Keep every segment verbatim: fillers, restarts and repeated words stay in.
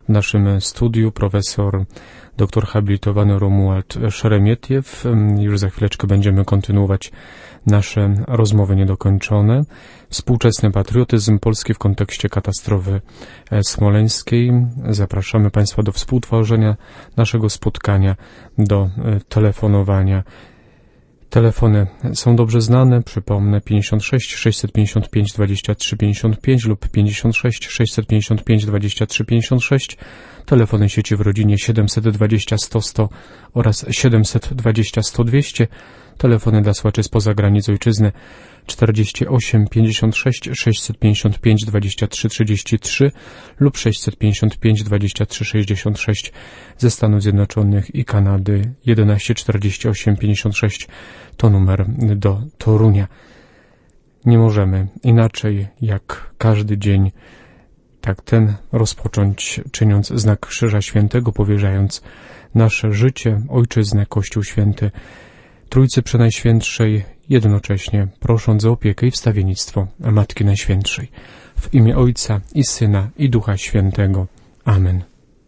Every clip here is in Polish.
W naszym studiu profesor doktor habilitowany Romuald Szeremietiew. Już za chwileczkę będziemy kontynuować nasze rozmowy niedokończone. Współczesny patriotyzm Polski w kontekście katastrofy smoleńskiej. Zapraszamy Państwa do współtworzenia naszego spotkania, do telefonowania. Telefony są dobrze znane, przypomnę, pięćdziesiąt sześć sześćset pięćdziesiąt pięć dwadzieścia trzy pięćdziesiąt pięć lub pięćdziesiąt sześć sześćset pięćdziesiąt pięć dwadzieścia trzy pięćdziesiąt sześć, telefony sieci w rodzinie siedemset dwadzieścia sto sto oraz siedemset dwadzieścia sto dwieście, telefony dla słuchaczy spoza granic ojczyzny czterdzieści osiem pięćdziesiąt sześć sześćset pięćdziesiąt pięć dwadzieścia trzy trzydzieści trzy lub sześćset pięćdziesiąt pięć dwadzieścia trzy sześćdziesiąt sześć ze Stanów Zjednoczonych i Kanady. Jedenaście czterdzieści osiem pięćdziesiąt sześć to numer do Torunia. Nie możemy inaczej jak każdy dzień tak ten rozpocząć, czyniąc znak Krzyża Świętego, powierzając nasze życie, ojczyznę, Kościół Święty Trójcy Przenajświętszej, jednocześnie prosząc o opiekę i wstawiennictwo Matki Najświętszej. W imię Ojca i Syna i Ducha Świętego. Amen.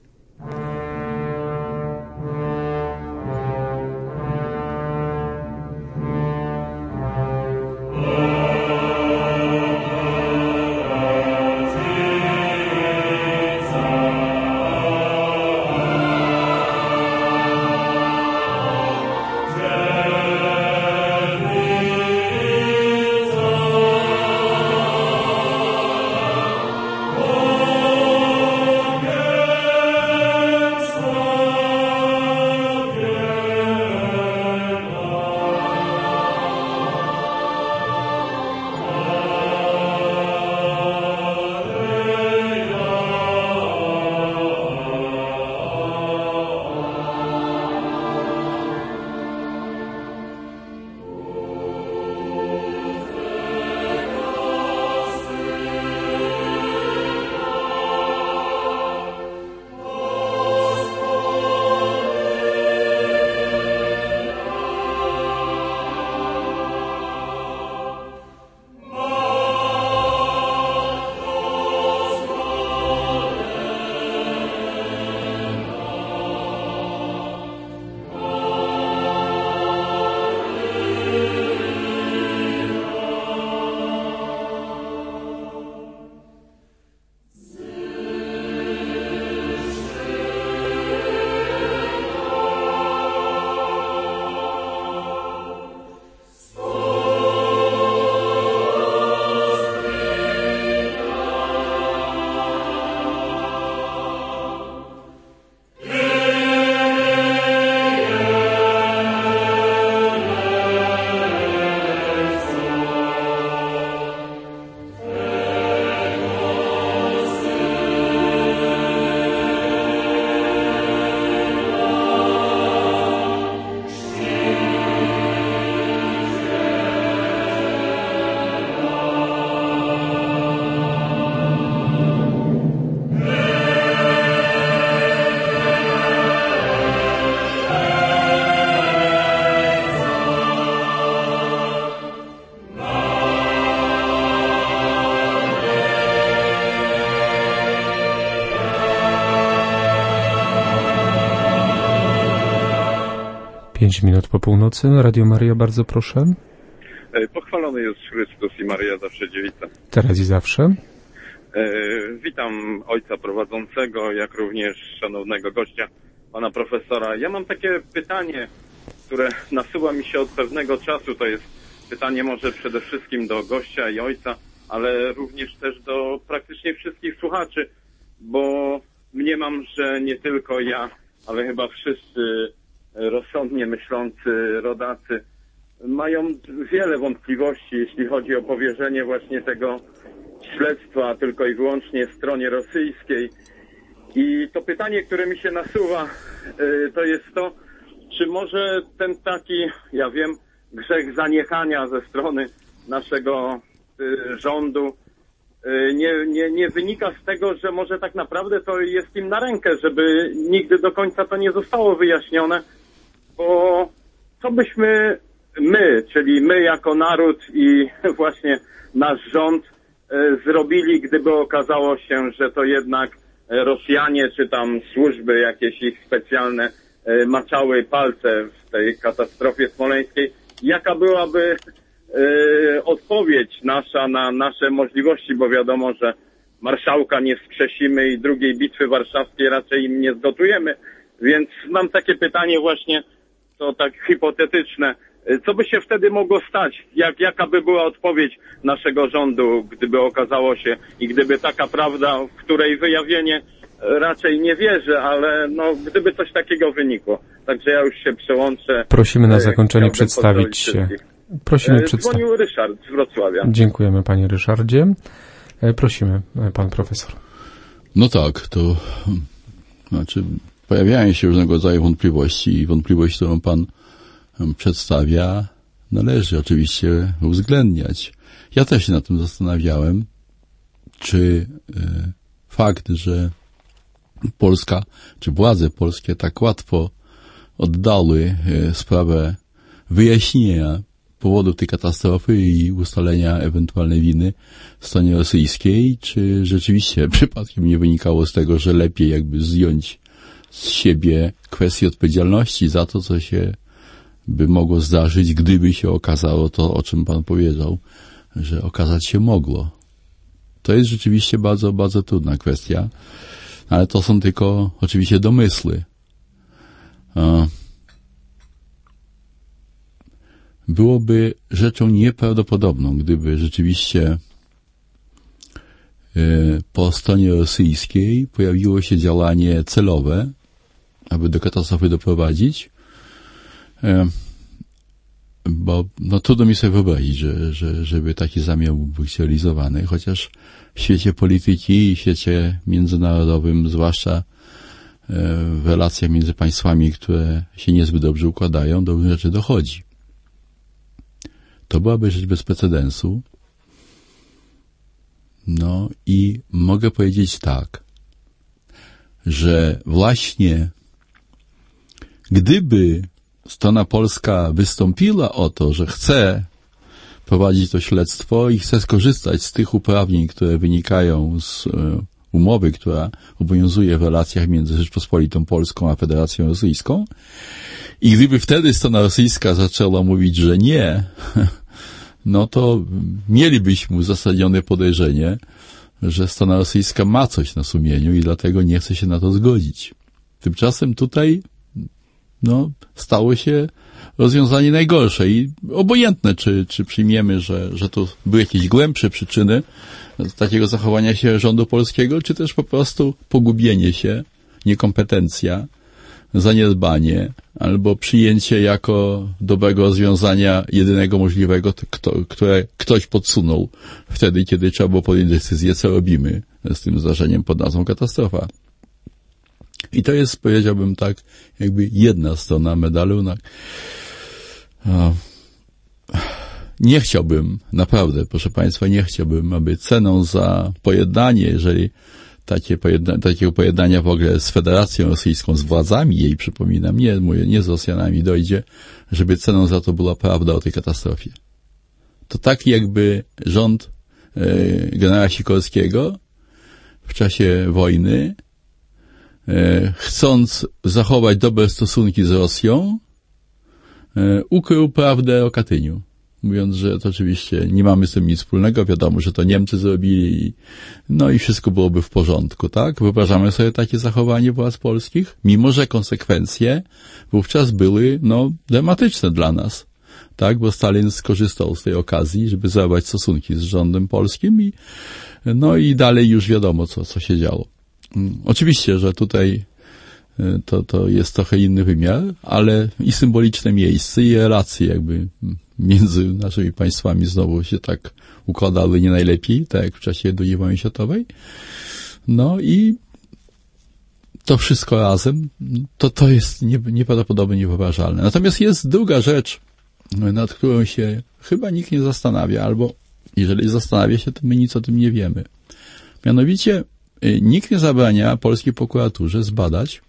Pięć minut po północy. Radio Maryja, bardzo proszę. Pochwalony jest Chrystus i Maryja zawsze dziewica. Teraz i zawsze. E, witam ojca prowadzącego, jak również szanownego gościa, pana profesora. Ja mam takie pytanie, które nasuwa mi się od pewnego czasu. To jest pytanie może przede wszystkim do gościa i ojca, ale również też do praktycznie wszystkich słuchaczy, bo mniemam, że nie tylko ja, ale chyba wszyscy rozsądnie myślący rodacy mają wiele wątpliwości, jeśli chodzi o powierzenie właśnie tego śledztwa tylko i wyłącznie stronie rosyjskiej. I to pytanie, które mi się nasuwa, to jest to, czy może ten taki, ja wiem, grzech zaniechania ze strony naszego rządu nie, nie, nie wynika z tego, że może tak naprawdę to jest im na rękę, żeby nigdy do końca to nie zostało wyjaśnione, bo co byśmy my, czyli my jako naród i właśnie nasz rząd zrobili, gdyby okazało się, że to jednak Rosjanie czy tam służby jakieś ich specjalne maczały palce w tej katastrofie smoleńskiej. Jaka byłaby odpowiedź nasza na nasze możliwości, bo wiadomo, że marszałka nie wskrzesimy i drugiej bitwy warszawskiej raczej im nie zgotujemy. Więc mam takie pytanie właśnie, to tak hipotetyczne. Co by się wtedy mogło stać? Jak, jaka by była odpowiedź naszego rządu, gdyby okazało się i gdyby taka prawda, w której wyjawienie raczej nie wierzę, ale no, gdyby coś takiego wynikło. Także ja już się przełączę. Prosimy na zakończenie Chciałbym przedstawić się. Prosimy przedstawić. Dzwonił Ryszard z Wrocławia. Dziękujemy, panie Ryszardzie. Prosimy, pan profesor. No tak, to znaczy pojawiają się różnego rodzaju wątpliwości i wątpliwość, którą pan przedstawia, należy oczywiście uwzględniać. Ja też się nad tym zastanawiałem, czy e, fakt, że Polska, czy władze polskie tak łatwo oddały e, sprawę wyjaśnienia powodów tej katastrofy i ustalenia ewentualnej winy stronie rosyjskiej, czy rzeczywiście przypadkiem nie wynikało z tego, że lepiej jakby zdjąć z siebie kwestię odpowiedzialności za to, co się by mogło zdarzyć, gdyby się okazało to, o czym pan powiedział, że okazać się mogło. To jest rzeczywiście bardzo, bardzo trudna kwestia, ale to są tylko oczywiście domysły. Byłoby rzeczą nieprawdopodobną, gdyby rzeczywiście po stronie rosyjskiej pojawiło się działanie celowe, aby do katastrofy doprowadzić, bo no, trudno mi sobie wyobrazić, że, że, żeby taki zamiar był zrealizowany, chociaż w świecie polityki i w świecie międzynarodowym, zwłaszcza w relacjach między państwami, które się niezbyt dobrze układają, do różnych rzeczy dochodzi. To byłaby rzecz bez precedensu. No i mogę powiedzieć tak, że właśnie gdyby strona polska wystąpiła o to, że chce prowadzić to śledztwo i chce skorzystać z tych uprawnień, które wynikają z umowy, która obowiązuje w relacjach między Rzeczpospolitą Polską a Federacją Rosyjską, i gdyby wtedy strona rosyjska zaczęła mówić, że nie, no to mielibyśmy uzasadnione podejrzenie, że strona rosyjska ma coś na sumieniu i dlatego nie chce się na to zgodzić. Tymczasem tutaj no, stało się rozwiązanie najgorsze i obojętne, czy, czy przyjmiemy, że, że to były jakieś głębsze przyczyny takiego zachowania się rządu polskiego, czy też po prostu pogubienie się, niekompetencja, zaniedbanie, albo przyjęcie jako dobrego rozwiązania jedynego możliwego, kto, które ktoś podsunął wtedy, kiedy trzeba było podjąć decyzję, co robimy z tym zdarzeniem pod nazwą katastrofa. I to jest, powiedziałbym tak, jakby jedna strona medalu. Nie chciałbym, naprawdę, proszę państwa, nie chciałbym, aby ceną za pojednanie, jeżeli takie pojedna, takiego pojednania w ogóle z Federacją Rosyjską, z władzami jej, przypominam, nie, mówię, nie z Rosjanami dojdzie, żeby ceną za to była prawda o tej katastrofie. To tak jakby rząd e, generała Sikorskiego w czasie wojny, e, chcąc zachować dobre stosunki z Rosją, e, ukrył prawdę o Katyniu. Mówiąc, że to oczywiście nie mamy z tym nic wspólnego, wiadomo, że to Niemcy zrobili, no i wszystko byłoby w porządku, tak? Wyobrażamy sobie takie zachowanie władz polskich, mimo że konsekwencje wówczas były, no, dramatyczne dla nas, tak? Bo Stalin skorzystał z tej okazji, żeby zerwać stosunki z rządem polskim i, no i dalej już wiadomo, co, co się działo. Oczywiście, że tutaj to, to jest trochę inny wymiar, ale i symboliczne miejsce, i relacje jakby między naszymi państwami znowu się tak układały nie najlepiej, tak jak w czasie drugiej wojny światowej. No i to wszystko razem, to, to jest nie, nieprawdopodobnie niewyobrażalne. Natomiast jest druga rzecz, nad którą się chyba nikt nie zastanawia, albo jeżeli zastanawia się, to my nic o tym nie wiemy. Mianowicie nikt nie zabrania polskiej prokuraturze zbadać,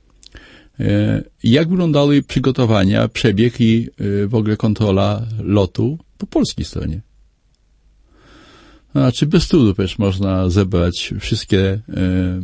jak wyglądały przygotowania, przebieg i w ogóle kontrola lotu po polskiej stronie. Znaczy bez trudu też można zebrać wszystkie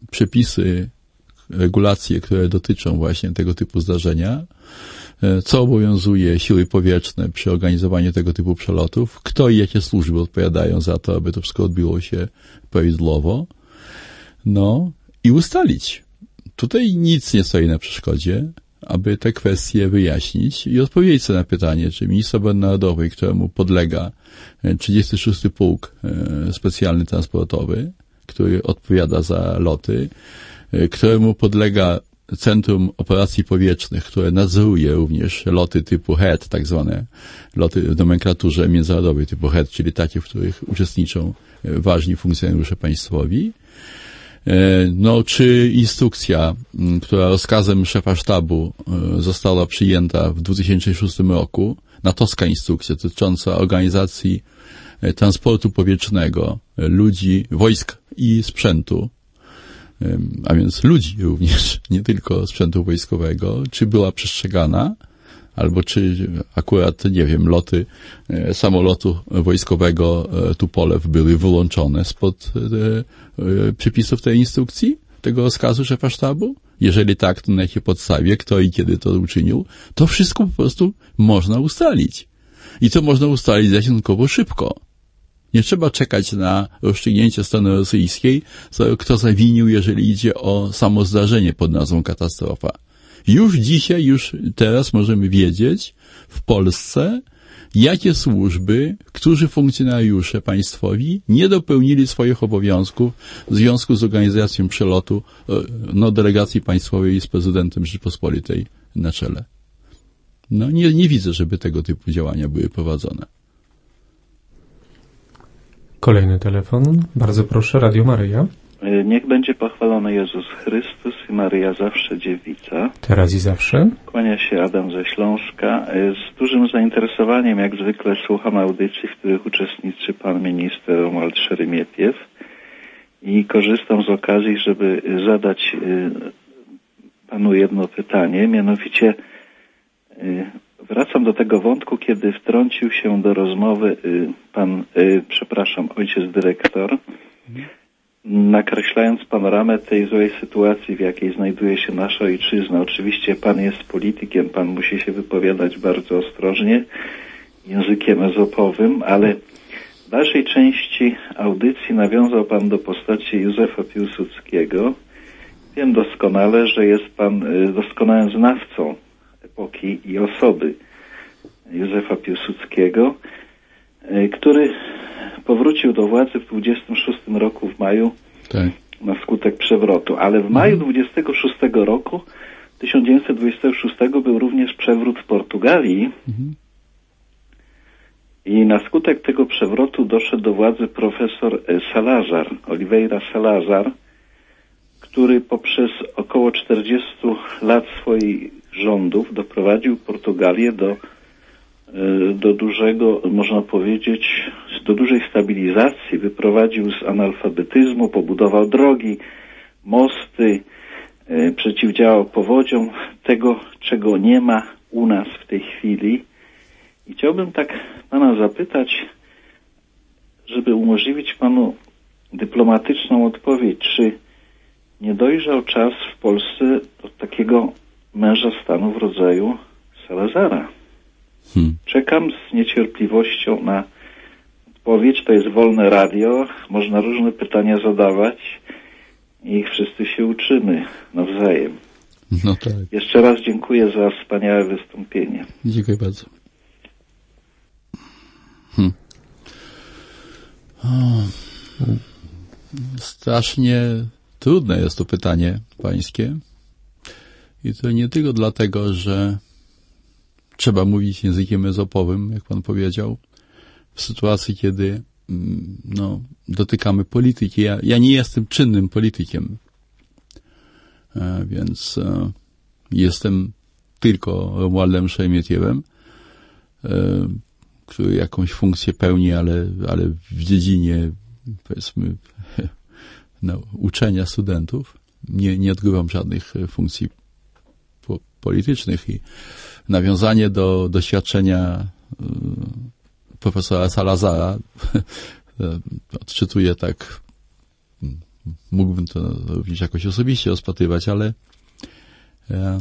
przepisy, regulacje, które dotyczą właśnie tego typu zdarzenia, co obowiązuje siły powietrzne przy organizowaniu tego typu przelotów, kto i jakie służby odpowiadają za to, aby to wszystko odbyło się prawidłowo, no i ustalić. Tutaj nic nie stoi na przeszkodzie, aby te kwestie wyjaśnić i odpowiedzieć sobie na pytanie, czy minister obrony narodowej, któremu podlega trzydziesty szósty Pułk Specjalny Transportowy, który odpowiada za loty, któremu podlega Centrum Operacji Powietrznych, które nadzoruje również loty typu H E T, tak zwane loty w nomenklaturze międzynarodowej typu H E T, czyli takie, w których uczestniczą ważni funkcjonariusze państwowi. No, czy instrukcja, która rozkazem szefa sztabu została przyjęta w dwa tysiące szóstym roku, natowska instrukcja dotycząca organizacji transportu powietrznego ludzi, wojsk i sprzętu, a więc ludzi również, nie tylko sprzętu wojskowego, czy była przestrzegana, albo czy akurat, nie wiem, loty samolotu wojskowego Tupolew były wyłączone spod przepisów tej instrukcji, tego rozkazu szefa sztabu? Jeżeli tak, to na jakiej podstawie, kto i kiedy to uczynił, to wszystko po prostu można ustalić. I to można ustalić stosunkowo szybko. Nie trzeba czekać na rozstrzygnięcie strony rosyjskiej, kto zawinił, jeżeli idzie o samo zdarzenie pod nazwą katastrofa. Już dzisiaj, już teraz możemy wiedzieć w Polsce, jakie służby, którzy funkcjonariusze państwowi nie dopełnili swoich obowiązków w związku z organizacją przelotu no, delegacji państwowej z prezydentem Rzeczypospolitej na czele. No nie, nie widzę, żeby tego typu działania były prowadzone. Kolejny telefon. Bardzo proszę, Radio Maryja. Niech będzie pochwalony Jezus Chrystus i Maryja zawsze dziewica. Teraz i zawsze. Kłania się Adam ze Śląska. Z dużym zainteresowaniem jak zwykle słucham audycji, w których uczestniczy pan minister Romuald Szeremietiew i korzystam z okazji, żeby zadać panu jedno pytanie, mianowicie wracam do tego wątku, kiedy wtrącił się do rozmowy pan, przepraszam, ojciec dyrektor, nakreślając panoramę tej złej sytuacji, w jakiej znajduje się nasza ojczyzna. Oczywiście pan jest politykiem, pan musi się wypowiadać bardzo ostrożnie, językiem ezopowym, ale w dalszej części audycji nawiązał pan do postaci Józefa Piłsudskiego. Wiem doskonale, że jest pan doskonałym znawcą epoki i osoby Józefa Piłsudskiego, który powrócił do władzy w dwudziestym szóstym roku w maju tak. na skutek przewrotu. Ale w maju dwudziestego szóstego roku, tysiąc dziewięćset dwudziestego szóstego był również przewrót w Portugalii mhm. i na skutek tego przewrotu doszedł do władzy profesor Salazar, Oliveira Salazar, który poprzez około czterdzieści lat swoich rządów doprowadził Portugalię do do dużego, można powiedzieć, do dużej stabilizacji, wyprowadził z analfabetyzmu, pobudował drogi, mosty, e, przeciwdziałał powodziom, tego, czego nie ma u nas w tej chwili. I chciałbym tak pana zapytać, żeby umożliwić panu dyplomatyczną odpowiedź, czy nie dojrzał czas w Polsce do takiego męża stanu w rodzaju Salazara? Hmm. Czekam z niecierpliwością na odpowiedź. To jest wolne radio. Można różne pytania zadawać i wszyscy się uczymy nawzajem. No tak. Jeszcze raz dziękuję za wspaniałe wystąpienie. Dziękuję bardzo. Hmm. O, strasznie trudne jest to pytanie pańskie. I to nie tylko dlatego, że trzeba mówić językiem ezopowym, jak pan powiedział, w sytuacji, kiedy no, dotykamy polityki. Ja, ja nie jestem czynnym politykiem, e, więc e, jestem tylko Romualdem Szeremietiewem, e, który jakąś funkcję pełni, ale, ale w dziedzinie, powiedzmy, no, uczenia studentów. Nie, nie odgrywam żadnych funkcji po, politycznych i nawiązanie do doświadczenia y, profesora Salazara odczytuję tak mógłbym to również jakoś osobiście rozpatrywać, ale e,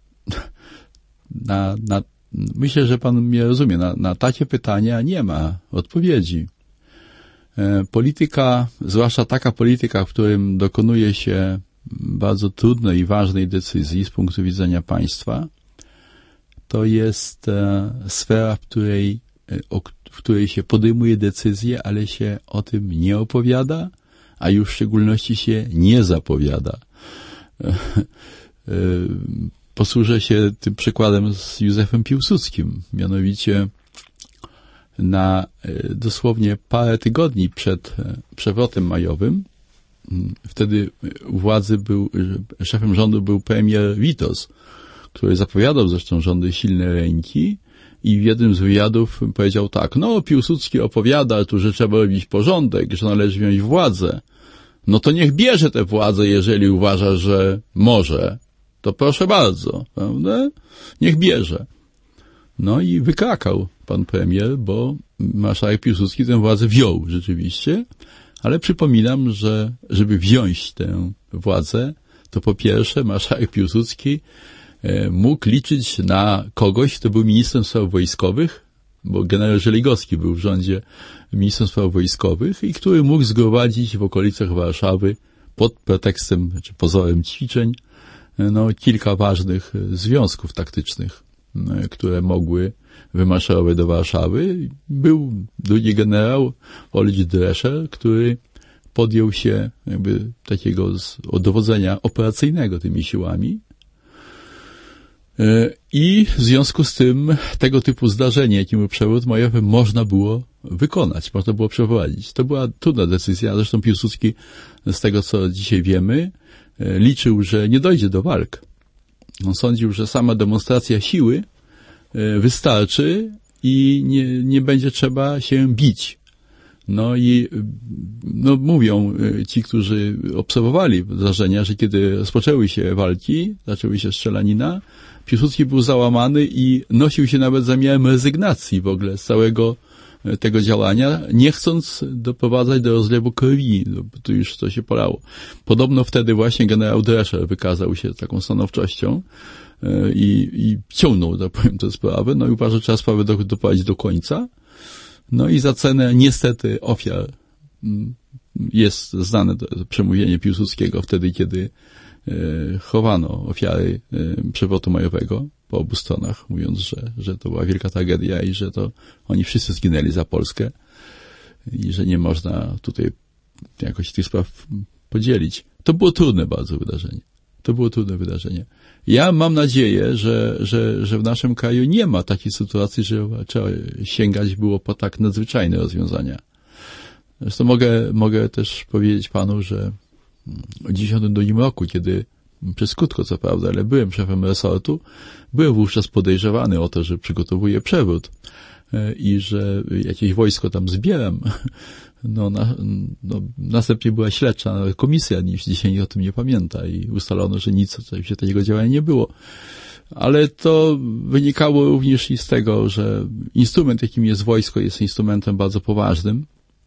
na, na, myślę, że pan mnie rozumie. Na, na takie pytania nie ma odpowiedzi. E, polityka, zwłaszcza taka polityka, w którym dokonuje się bardzo trudnej i ważnej decyzji z punktu widzenia państwa, to jest e, sfera, w której, o, w której się podejmuje decyzje, ale się o tym nie opowiada, a już w szczególności się nie zapowiada. E, e, posłużę się tym przykładem z Józefem Piłsudskim. Mianowicie na e, dosłownie parę tygodni przed e, przewrotem majowym, wtedy u władzy był, szefem rządu był premier Witos, który zapowiadał zresztą rządy silne ręki i w jednym z wywiadów powiedział tak: no, Piłsudski opowiada tu, że trzeba robić porządek, że należy wziąć władzę. No to niech bierze tę władzę, jeżeli uważa, że może. To proszę bardzo, prawda? Niech bierze. No i wykrakał pan premier, bo marszałek Piłsudski tę władzę wziął rzeczywiście, ale przypominam, że żeby wziąć tę władzę, to po pierwsze marszałek Piłsudski mógł liczyć na kogoś, kto był ministrem spraw wojskowych, bo generał Żeligowski był w rządzie ministrem spraw wojskowych i który mógł zgromadzić w okolicach Warszawy pod pretekstem czy pozorem ćwiczeń no, kilka ważnych związków taktycznych, które mogły wymaszerować do Warszawy. Był drugi generał Oldřich Drescher, który podjął się jakby takiego dowodzenia operacyjnego tymi siłami. I w związku z tym tego typu zdarzenie, jakim był przewrót majowy, można było wykonać, można było przeprowadzić. To była trudna decyzja, zresztą Piłsudski, z tego co dzisiaj wiemy, liczył, że nie dojdzie do walk. On sądził, że sama demonstracja siły wystarczy i nie, nie będzie trzeba się bić. No i no mówią ci, którzy obserwowali zdarzenia, że kiedy rozpoczęły się walki, zaczęły się strzelanina, Piłsudski był załamany i nosił się nawet zamiarem rezygnacji w ogóle z całego tego działania, nie chcąc doprowadzać do rozlewu krwi, to już to się polało. Podobno wtedy właśnie generał Drescher wykazał się taką stanowczością i, i ciągnął, tak powiem, tę sprawę, no i uważa, że trzeba sprawę do, doprowadzić do końca. No i za cenę niestety ofiar jest znane to przemówienie Piłsudskiego wtedy, kiedy e, chowano ofiary e, przewrotu majowego po obu stronach, mówiąc, że, że to była wielka tragedia i że to oni wszyscy zginęli za Polskę i że nie można tutaj jakoś tych spraw podzielić. To było trudne bardzo wydarzenie. To było trudne wydarzenie. Ja mam nadzieję, że, że, że w naszym kraju nie ma takiej sytuacji, że trzeba sięgać było po tak nadzwyczajne rozwiązania. Zresztą mogę, mogę też powiedzieć panu, że w tysiąc dziewięćset dziewięćdziesiątym drugim roku, kiedy przez krótko co prawda, ale byłem szefem resortu, byłem wówczas podejrzewany o to, że przygotowuję przewrót i że jakieś wojsko tam zbieram. No, na, no, następnie była śledcza komisja, niż dzisiaj nikt o tym nie pamięta i ustalono, że nic oczywiście takiego działania nie było. Ale to wynikało również i z tego, że instrument, jakim jest wojsko, jest instrumentem bardzo poważnym.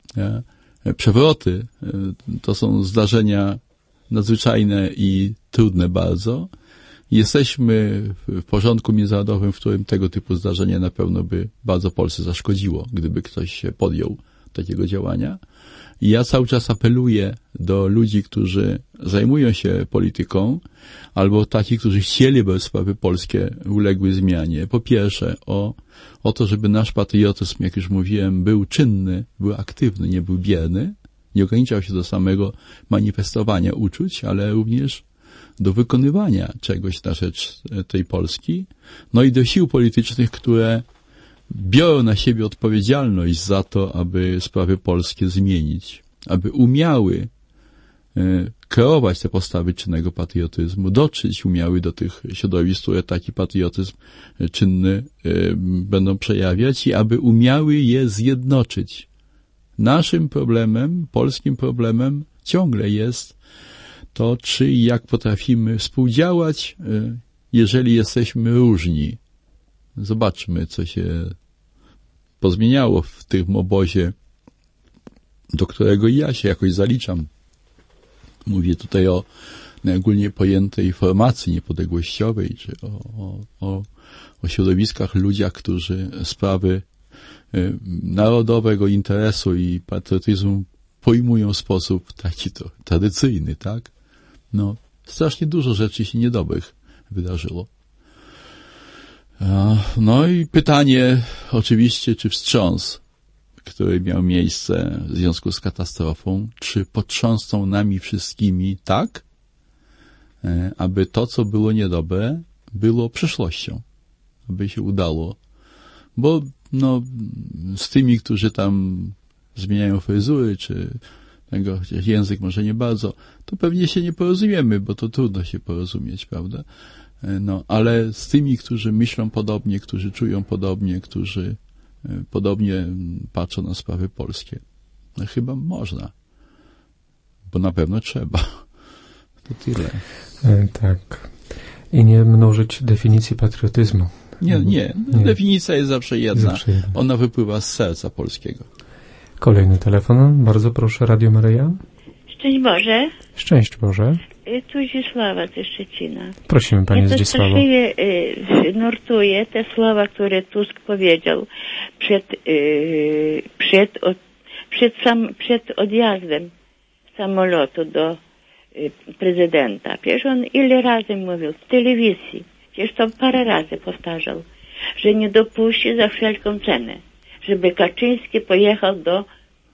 Przewroty to są zdarzenia nadzwyczajne i trudne bardzo. Jesteśmy w porządku międzynarodowym, w którym tego typu zdarzenie na pewno by bardzo Polsce zaszkodziło, gdyby ktoś się podjął takiego działania. I ja cały czas apeluję do ludzi, którzy zajmują się polityką, albo takich, którzy chcieliby sprawy polskie uległy zmianie. Po pierwsze o, o to, żeby nasz patriotyzm, jak już mówiłem, był czynny, był aktywny, nie był bierny, nie ograniczał się do samego manifestowania uczuć, ale również do wykonywania czegoś na rzecz tej Polski, no i do sił politycznych, które biorą na siebie odpowiedzialność za to, aby sprawy polskie zmienić, aby umiały e, kreować te postawy czynnego patriotyzmu, dotrzeć umiały do tych środowisk, które taki patriotyzm czynny e, będą przejawiać i aby umiały je zjednoczyć. Naszym problemem, polskim problemem ciągle jest to, czy i jak potrafimy współdziałać, e, jeżeli jesteśmy różni. Zobaczmy, co się pozmieniało w tym obozie, do którego ja się jakoś zaliczam. Mówię tutaj o najogólniej pojętej formacji niepodległościowej, czy o, o, o, o środowiskach, ludziach, którzy sprawy y, narodowego interesu i patriotyzmu pojmują w sposób taki to tradycyjny, tak? No, strasznie dużo rzeczy się niedobrych wydarzyło. No i pytanie oczywiście, czy wstrząs, który miał miejsce w związku z katastrofą, czy potrząsnął nami wszystkimi tak, aby to, co było niedobre, było przeszłością, aby się udało. Bo no, z tymi, którzy tam zmieniają fryzury, czy tego, chociaż język może nie bardzo, to pewnie się nie porozumiemy, bo to trudno się porozumieć, prawda? No, ale z tymi, którzy myślą podobnie, którzy czują podobnie, którzy podobnie patrzą na sprawy polskie, no chyba można, bo na pewno trzeba. To tyle. E, tak. I nie mnożyć definicji patriotyzmu. Nie, nie. nie. Definicja jest zawsze jedna. Zawsze jedna. Ona wypływa z serca polskiego. Kolejny telefon. Bardzo proszę, Radio Maryja. Szczęść Boże. Szczęść Boże. Tu Zdzisława ze Szczecina. Prosimy Pani Zdzisławo. Ja straszliwie y, nurtuję te słowa, które Tusk powiedział przed, y, przed, od, przed, sam, przed odjazdem samolotu do y, prezydenta. Przecież on ile razy mówił w telewizji, przecież to parę razy powtarzał, że nie dopuści za wszelką cenę, żeby Kaczyński pojechał do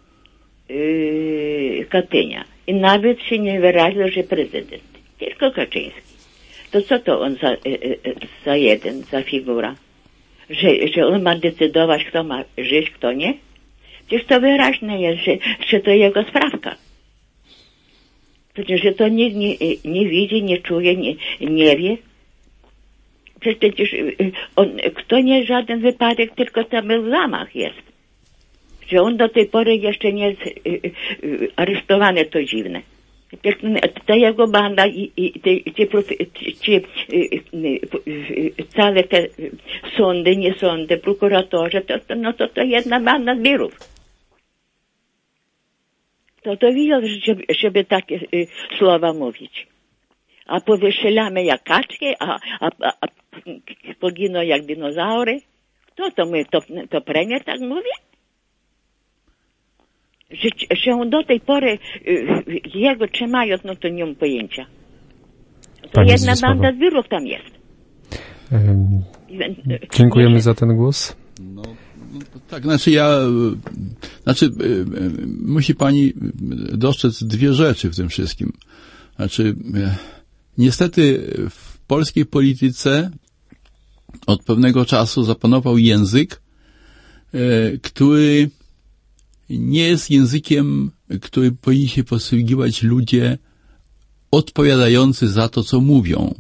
y, Katynia. I nawet się nie wyraził, że prezydent. Tylko Kaczyński. To co to on za, za jeden, za figura? Że, że on ma decydować, kto ma żyć, kto nie? Przecież to wyraźne jest, że, że to jego sprawka. Przecież że to nie, nie, nie widzi, nie czuje, nie, nie wie. Przecież on, kto nie żaden wypadek, tylko tam był zamach jest. Że on do tej pory jeszcze nie jest y, y, y, aresztowany, to dziwne. Ta jego banda i, i te, te, te, y, y, y, całe te sądy, nie sądy, prokuratorzy, to, to, no to, to jedna banda zbirów. To to widział, żeby, żeby takie y, słowa mówić. A powyszylamy jak kaczki, a, a, a, a poginą jak dinozaury. Kto to my, to, to premier tak mówi? Że, że on do tej pory y, jego trzymają, no to nie mam pojęcia. To Pani jedna Zdzisława. Banda zbiorów tam jest. Um, dziękujemy za ten głos. No, no tak, znaczy ja, znaczy y, y, musi Pani dostrzec dwie rzeczy w tym wszystkim. Znaczy, y, niestety w polskiej polityce od pewnego czasu zapanował język, y, który nie jest językiem, który powinni się posługiwać ludzie odpowiadający za to, co mówią.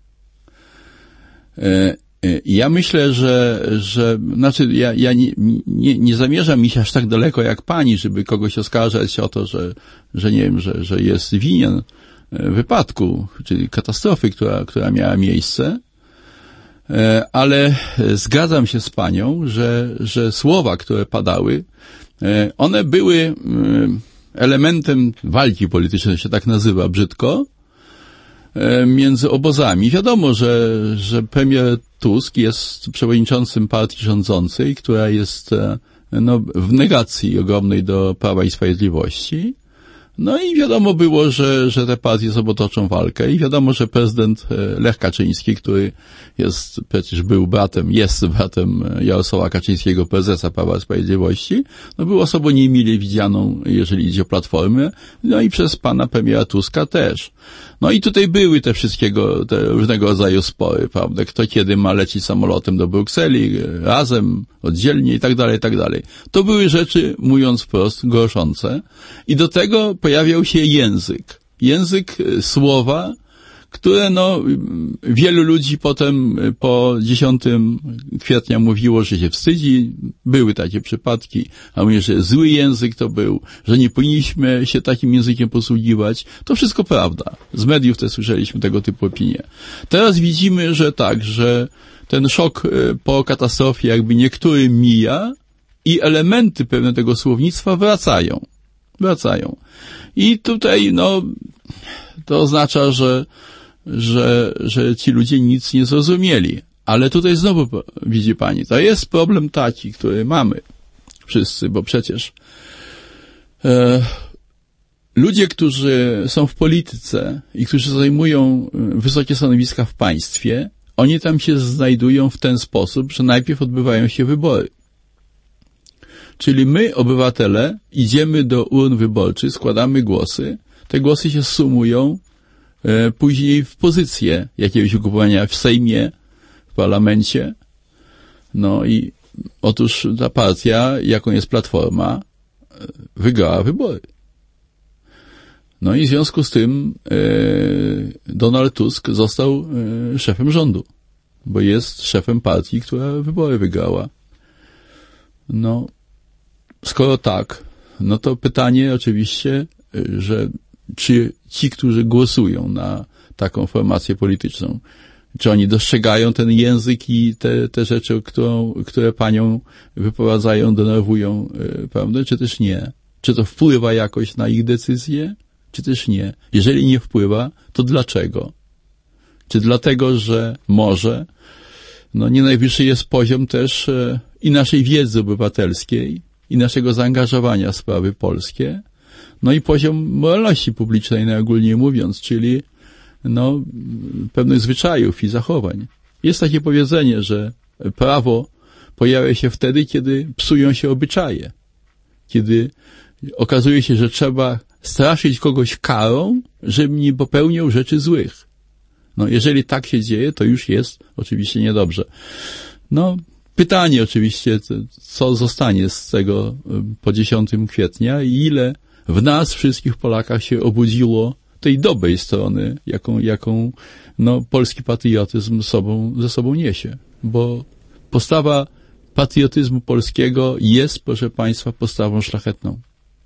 Ja myślę, że, że znaczy ja, ja nie, nie, nie zamierzam iść aż tak daleko jak pani, żeby kogoś oskarżać o to, że, że nie wiem, że, że jest winien wypadku, czyli katastrofy, która, która miała miejsce. Ale zgadzam się z panią, że, że słowa, które padały, one były elementem walki politycznej, się tak nazywa brzydko, między obozami. Wiadomo, że, że premier Tusk jest przewodniczącym partii rządzącej, która jest no, w negacji ogromnej do Prawa i Sprawiedliwości. No i wiadomo było, że, że te partie sobą toczą walkę i wiadomo, że prezydent Lech Kaczyński, który jest, przecież był bratem, jest bratem Jarosława Kaczyńskiego, prezesa Prawa i Sprawiedliwości, no był osobą niemile widzianą, jeżeli idzie o Platformę, no i przez pana premiera Tuska też. No i tutaj były te wszystkiego, te różnego rodzaju spory, prawda, kto kiedy ma lecieć samolotem do Brukseli, razem, oddzielnie i tak dalej, i tak dalej. To były rzeczy, mówiąc wprost, gorszące i do tego pojawiał się język. Język słowa, które no, wielu ludzi potem po dziesiątego kwietnia mówiło, że się wstydzi. Były takie przypadki, a mówię, że zły język to był, że nie powinniśmy się takim językiem posługiwać. To wszystko prawda. Z mediów też słyszeliśmy tego typu opinie. Teraz widzimy, że tak, że ten szok po katastrofie jakby niektórym mija i elementy pewne tego słownictwa wracają. Wracają. I tutaj, no, to oznacza, że, że, że ci ludzie nic nie zrozumieli. Ale tutaj znowu, widzi pani, to jest problem taki, który mamy wszyscy, bo przecież e, ludzie, którzy są w polityce i którzy zajmują wysokie stanowiska w państwie, oni tam się znajdują w ten sposób, że najpierw odbywają się wybory. Czyli my, obywatele, idziemy do urn wyborczych, składamy głosy, te głosy się sumują e, później w pozycję jakiegoś ugrupowania w Sejmie, w parlamencie. No i otóż ta partia, jaką jest Platforma, wygrała wybory. No i w związku z tym e, Donald Tusk został e, szefem rządu, bo jest szefem partii, która wybory wygrała. No, skoro tak, no to pytanie oczywiście, że czy ci, którzy głosują na taką formację polityczną, czy oni dostrzegają ten język i te, te rzeczy, którą, które panią wyprowadzają, denerwują, prawda, czy też nie? Czy to wpływa jakoś na ich decyzje, czy też nie? Jeżeli nie wpływa, to dlaczego? Czy dlatego, że może, no nie najwyższy jest poziom też e, i naszej wiedzy obywatelskiej, i naszego zaangażowania w sprawy polskie, no i poziom moralności publicznej, najogólniej mówiąc, czyli no, pewnych zwyczajów i zachowań. Jest takie powiedzenie, że prawo pojawia się wtedy, kiedy psują się obyczaje. Kiedy okazuje się, że trzeba straszyć kogoś karą, żeby nie popełniał rzeczy złych. No, jeżeli tak się dzieje, to już jest oczywiście niedobrze. No, pytanie oczywiście, co zostanie z tego po dziesiątego kwietnia i ile w nas, wszystkich Polakach się obudziło tej dobrej strony, jaką, jaką no, polski patriotyzm sobą, ze sobą niesie. Bo postawa patriotyzmu polskiego jest, proszę państwa, postawą szlachetną.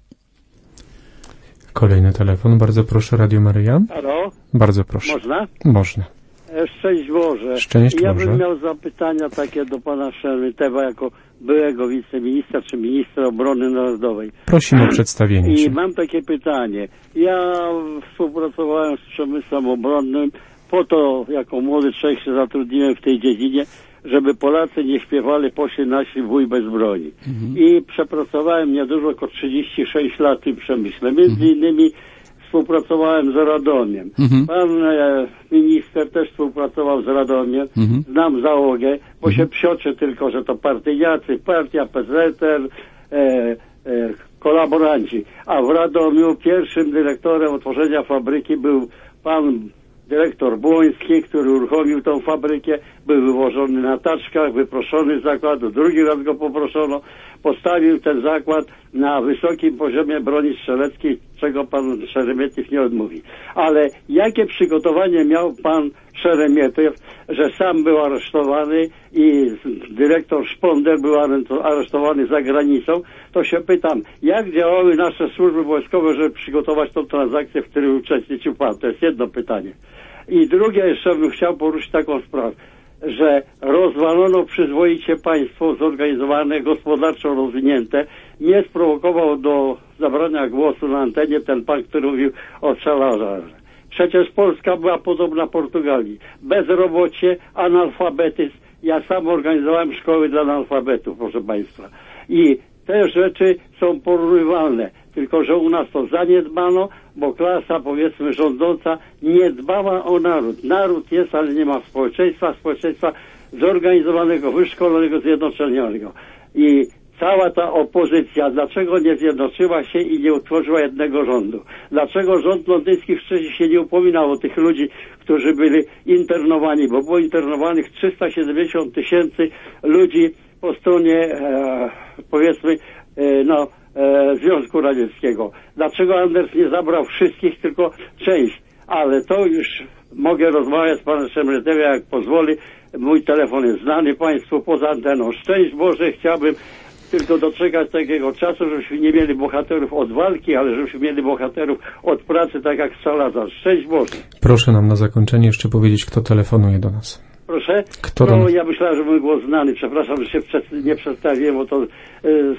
Kolejny telefon. Bardzo proszę, Radio Maryja. Halo? Bardzo proszę. Można? Można. Szczęść Boże. Szczęść ja Boże. bym miał zapytania takie do pana Szermietewa jako byłego wiceministra czy ministra obrony narodowej. Prosimy o przedstawienie I się. mam takie pytanie. Ja współpracowałem z przemysłem obronnym po to, jako młody człowiek się zatrudniłem w tej dziedzinie, żeby Polacy nie śpiewali poszli nasi wuj bez broni. Mhm. I przepracowałem niedużo, około trzydzieści sześć lat w tym przemyśle. Między mhm. innymi współpracowałem z Radomiem. Mhm. Pan e, minister też współpracował z Radomiem. Mhm. Znam załogę, bo mhm. się psioczy tylko, że to partyjniacy, partia, P Z R, e, e, kolaboranci. A w Radomiu pierwszym dyrektorem otworzenia fabryki był pan dyrektor Błoński, który uruchomił tą fabrykę, był wywożony na taczkach, wyproszony z zakładu, drugi raz go poproszono, postawił ten zakład na wysokim poziomie broni strzeleckiej, czego pan Szeremietyw nie odmówi. Ale jakie przygotowanie miał pan Szeremietyw, że sam był aresztowany i dyrektor Szponder był aresztowany za granicą, to się pytam, jak działały nasze służby wojskowe, żeby przygotować tą transakcję, w której uczestniczył pan? To jest jedno pytanie. I drugie jeszcze bym chciał poruszyć taką sprawę, że rozwalono przyzwoicie państwo zorganizowane, gospodarczo rozwinięte. Mnie sprowokował do zabrania głosu na antenie ten pan, który mówił o Salazarze. Przecież Polska była podobna Portugalii. Bezrobocie, analfabetyzm. Ja sam organizowałem szkoły dla analfabetów, proszę państwa. I te rzeczy są porównywalne. Tylko że u nas to zaniedbano, bo klasa, powiedzmy, rządząca nie dbała o naród. Naród jest, ale nie ma społeczeństwa, społeczeństwa zorganizowanego, wyszkolonego, zjednoczonego. I cała ta opozycja, dlaczego nie zjednoczyła się i nie utworzyła jednego rządu? Dlaczego rząd londyński wcześniej się nie upominał o tych ludzi, którzy byli internowani? Bo było internowanych trzysta siedemdziesiąt tysięcy ludzi po stronie, e, powiedzmy, e, no, e, Związku Radzieckiego. Dlaczego Anders nie zabrał wszystkich, tylko część? Ale to już mogę rozmawiać z panem Szemretewem, jak pozwoli. Mój telefon jest znany państwu poza anteną. Szczęść Boże, chciałbym tylko doczekać takiego czasu, żebyśmy nie mieli bohaterów od walki, ale żebyśmy mieli bohaterów od pracy, tak jak Salazar. Szczęść Boże. Proszę nam na zakończenie jeszcze powiedzieć, kto telefonuje do nas. Proszę? Kto no, do nas? Ja myślałem, że mój głos znany. Przepraszam, że się przed, nie przedstawiłem, bo to y,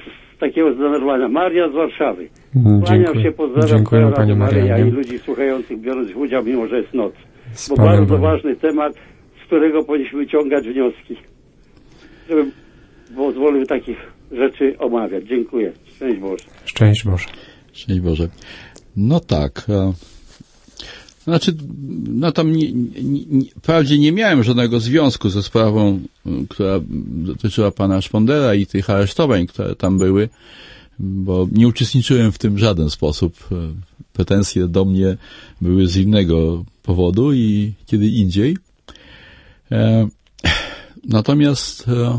takiego zdenerwowania. Maria z Warszawy. Kłaniam się, pozdrawiam Dziękuję, panie Maryja Marianie. i ludzi słuchających, biorąc udział, mimo że jest noc. Z Bo panem bardzo Bogiem. ważny temat, z którego powinniśmy wyciągać wnioski. Żebym pozwolił takich rzeczy omawiać. Dziękuję. Szczęść Boże. Szczęść Boże. Szczęść Boże. No tak. e, Znaczy, no tam nie, nie, nie, wprawdzie nie miałem żadnego związku ze sprawą, y, która dotyczyła pana Szpondera i tych aresztowań, które tam były, bo nie uczestniczyłem w tym w żaden sposób. E, Pretensje do mnie były z innego powodu i kiedy indziej. E, Natomiast e,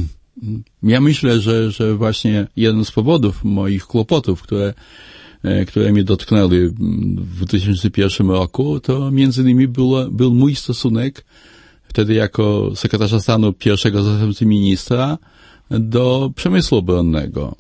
ja myślę, że, że właśnie jeden z powodów moich kłopotów, które które mnie dotknęły w dwa tysiące pierwszym roku, to między innymi było, był mój stosunek wtedy jako sekretarza stanu pierwszego zastępcy ministra do przemysłu obronnego.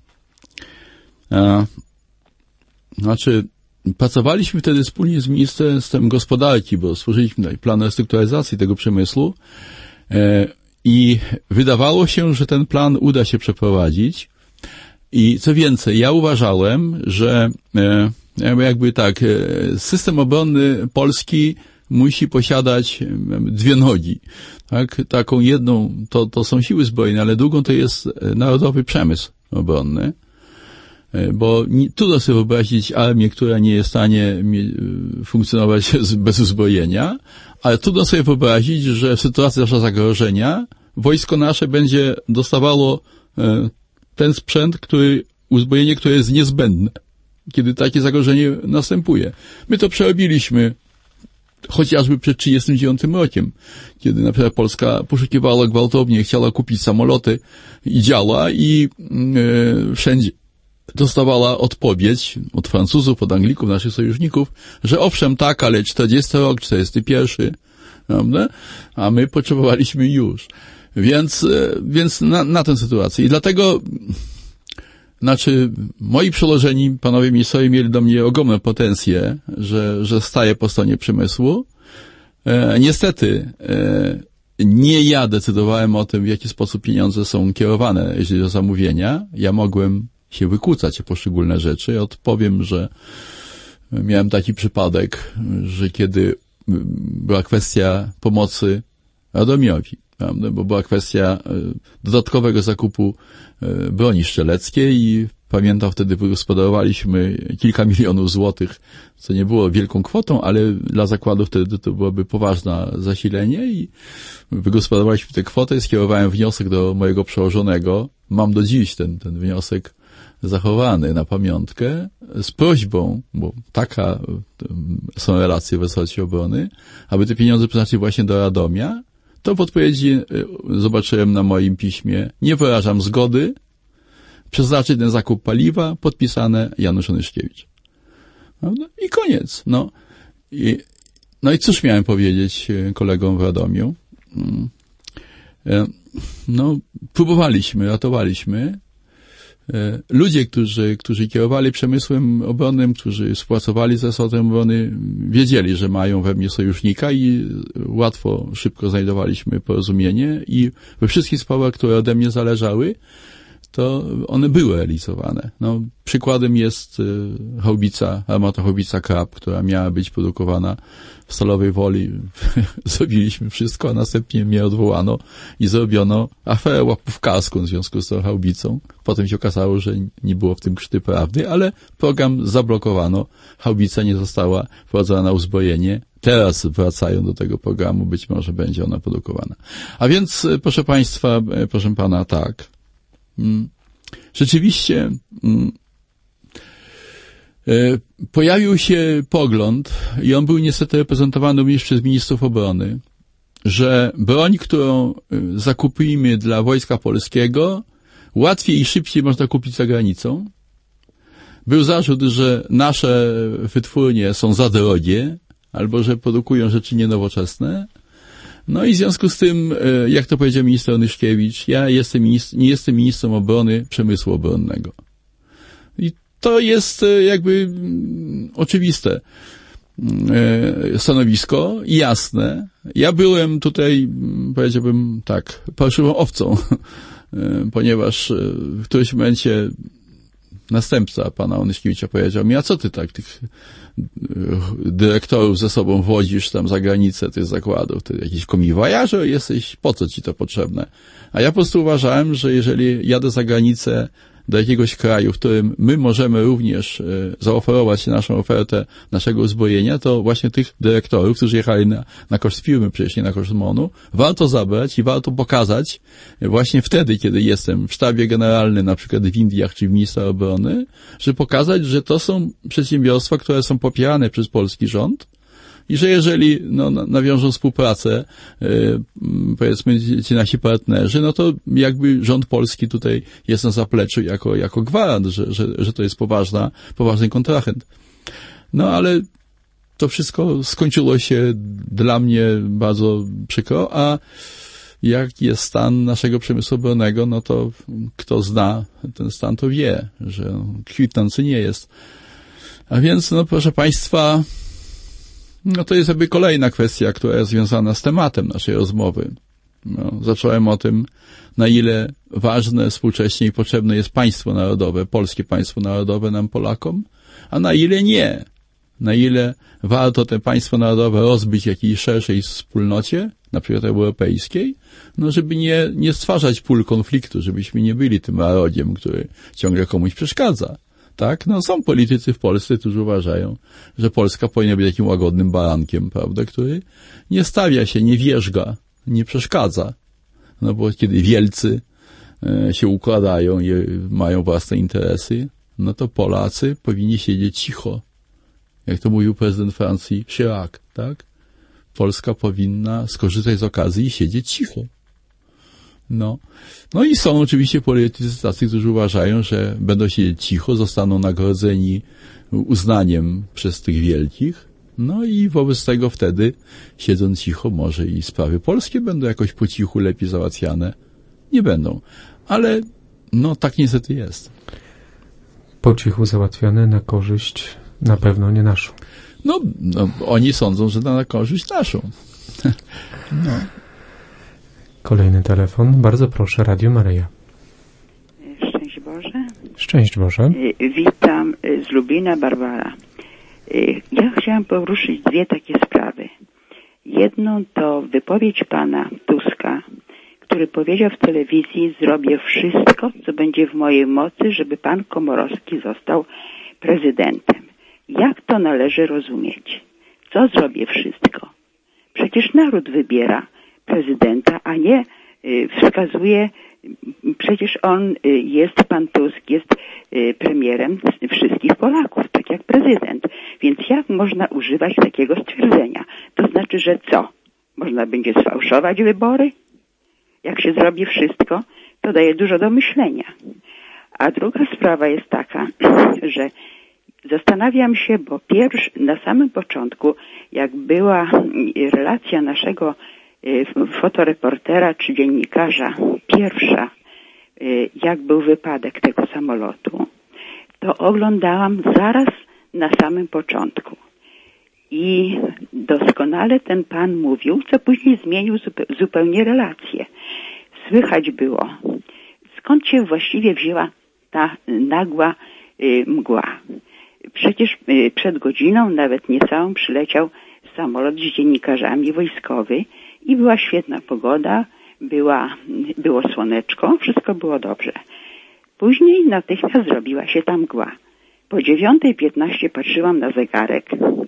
E, znaczy, pracowaliśmy wtedy wspólnie z Ministerstwem Gospodarki, bo stworzyliśmy plan restrukturyzacji tego przemysłu e, i wydawało się, że ten plan uda się przeprowadzić. I co więcej, ja uważałem, że e, jakby tak, e, system obronny Polski musi posiadać e, dwie nogi. Tak? Taką jedną to, to są siły zbrojne, ale drugą to jest narodowy przemysł obronny. E, bo nie, trudno sobie wyobrazić armię, która nie jest w stanie mie, funkcjonować bez uzbrojenia, ale trudno sobie wyobrazić, że w sytuacji naszego zagrożenia wojsko nasze będzie dostawało e, ten sprzęt, który, uzbrojenie, które jest niezbędne, kiedy takie zagrożenie następuje. My to przerobiliśmy chociażby przed trzydziestym dziewiątym rokiem, kiedy na przykład Polska poszukiwała gwałtownie, chciała kupić samoloty i działa i yy, wszędzie dostawała odpowiedź od Francuzów, od Anglików, naszych sojuszników, że owszem tak, ale czterdziesty rok, czterdziesty pierwszy, prawda? A my potrzebowaliśmy już. Więc, więc na, na tę sytuację. I dlatego, znaczy, moi przełożeni, panowie ministrowie, mieli do mnie ogromne pretensje, że, że staję po stronie przemysłu. E, niestety, e, nie ja decydowałem o tym, w jaki sposób pieniądze są kierowane, jeśli chodzi o zamówienia. Ja mogłem się wykłócać o poszczególne rzeczy. Odpowiem, że miałem taki przypadek, że kiedy była kwestia pomocy Radomiowi, bo była kwestia dodatkowego zakupu broni strzeleckiej i pamiętam, wtedy wygospodarowaliśmy kilka milionów złotych, co nie było wielką kwotą, ale dla zakładu wtedy to byłoby poważne zasilenie i wygospodarowaliśmy tę kwotę i skierowałem wniosek do mojego przełożonego. Mam do dziś ten, ten wniosek zachowany na pamiątkę z prośbą, bo taka są relacje w resorcie obrony, aby te pieniądze przeznaczyć właśnie do Radomia. To w odpowiedzi zobaczyłem na moim piśmie: nie wyrażam zgody przeznaczyć ten zakup paliwa, podpisane Janusz Onyszkiewicz. Prawda? I koniec. No i, no i cóż miałem powiedzieć kolegom w Radomiu? No, próbowaliśmy, ratowaliśmy. Ludzie, którzy, którzy kierowali przemysłem obronnym, którzy współpracowali z resortem obrony, wiedzieli, że mają we mnie sojusznika i łatwo, szybko znajdowaliśmy porozumienie i we wszystkich sprawach, które ode mnie zależały, to one były realizowane. No, przykładem jest y, haubica, armatohaubica Krab, która miała być produkowana w Stalowej Woli. Zrobiliśmy wszystko, a następnie mnie odwołano i zrobiono aferę łapówkarską w związku z tą haubicą. Potem się okazało, że nie było w tym krzty prawdy, ale program zablokowano. Haubica nie została wprowadzona na uzbrojenie. Teraz wracają do tego programu, być może będzie ona produkowana. A więc, proszę Państwa, proszę Pana, tak. Rzeczywiście pojawił się pogląd, i on był niestety reprezentowany również przez ministrów obrony, że broń, którą zakupimy dla Wojska Polskiego, łatwiej i szybciej można kupić za granicą. Był zarzut, że nasze wytwórnie są za drogie, albo że produkują rzeczy nienowoczesne. No i w związku z tym, jak to powiedział minister Onyszkiewicz, ja jestem ministr, nie jestem ministrem obrony przemysłu obronnego. I to jest jakby oczywiste stanowisko i jasne. Ja byłem tutaj, powiedziałbym tak, parszywą owcą, ponieważ w którymś momencie następca pana Onyszkiewicza powiedział mi, a co ty tak tych dyrektorów ze sobą wodzisz tam za granicę tych zakładów, ty jakiś komiwojażer jesteś, po co ci to potrzebne? A ja po prostu uważałem, że jeżeli jadę za granicę do jakiegoś kraju, w którym my możemy również zaoferować naszą ofertę naszego uzbrojenia, to właśnie tych dyrektorów, którzy jechali na, na koszt firmy, przecież nie na koszt MON-u, warto zabrać i warto pokazać właśnie wtedy, kiedy jestem w sztabie generalnym, na przykład w Indiach czy w ministra obrony, żeby pokazać, że to są przedsiębiorstwa, które są popierane przez polski rząd, i że jeżeli no, nawiążą współpracę, yy, powiedzmy ci nasi partnerzy, no to jakby rząd polski tutaj jest na zapleczu jako, jako gwarant, że, że, że to jest poważna, poważny kontrahent. No ale to wszystko skończyło się dla mnie bardzo przykro, a jak jest stan naszego przemysłu obronnego, no to kto zna ten stan, to wie, że kwitnący nie jest. A więc, no proszę Państwa, no to jest jakby kolejna kwestia, która jest związana z tematem naszej rozmowy. No, zacząłem o tym, na ile ważne współcześnie i potrzebne jest państwo narodowe, polskie państwo narodowe nam Polakom, a na ile nie. Na ile warto te państwo narodowe rozbić w jakiejś szerszej wspólnocie, na przykład europejskiej, no żeby nie, nie stwarzać pól konfliktu, żebyśmy nie byli tym narodziem, który ciągle komuś przeszkadza. Tak? No są politycy w Polsce, którzy uważają, że Polska powinna być takim łagodnym barankiem, prawda, który nie stawia się, nie wierzga, nie przeszkadza. No bo kiedy wielcy e, się układają i mają własne interesy, no to Polacy powinni siedzieć cicho. Jak to mówił prezydent Francji Chirac, tak? Polska powinna skorzystać z okazji i siedzieć cicho. No. No i są oczywiście politycy tacy, którzy uważają, że będą siedzieć cicho, zostaną nagrodzeni uznaniem przez tych wielkich, no i wobec tego wtedy, siedząc cicho, może i sprawy polskie będą jakoś po cichu lepiej załatwiane. Nie będą. Ale no tak niestety jest. Po cichu załatwiane na korzyść na pewno nie naszą. No, no oni sądzą, że na korzyść naszą. No. Kolejny telefon. Bardzo proszę, Radio Maryja. Szczęść Boże. Szczęść Boże. Witam z Lubina, Barbara. Ja chciałam poruszyć dwie takie sprawy. Jedną to wypowiedź pana Tuska, który powiedział w telewizji: zrobię wszystko, co będzie w mojej mocy, żeby pan Komorowski został prezydentem. Jak to należy rozumieć? Co zrobię wszystko? Przecież naród wybiera prezydenta, a nie y, wskazuje, przecież on y, jest, pan Tusk jest y, premierem wszystkich Polaków, tak jak prezydent. Więc jak można używać takiego stwierdzenia? To znaczy, że co? Można będzie sfałszować wybory? Jak się zrobi wszystko, to daje dużo do myślenia. A druga sprawa jest taka, że zastanawiam się, bo pierwszy, na samym początku, jak była relacja naszego fotoreportera czy dziennikarza, pierwsza, jak był wypadek tego samolotu, to oglądałam zaraz na samym początku. I doskonale ten pan mówił, co później zmienił zupełnie relację. Słychać było, skąd się właściwie wzięła ta nagła mgła. Przecież przed godziną, nawet niecałą, przyleciał samolot z dziennikarzami wojskowy i była świetna pogoda, była, było słoneczko, wszystko było dobrze. Później natychmiast zrobiła się ta mgła. Po dziewiątej piętnaście patrzyłam na zegarek.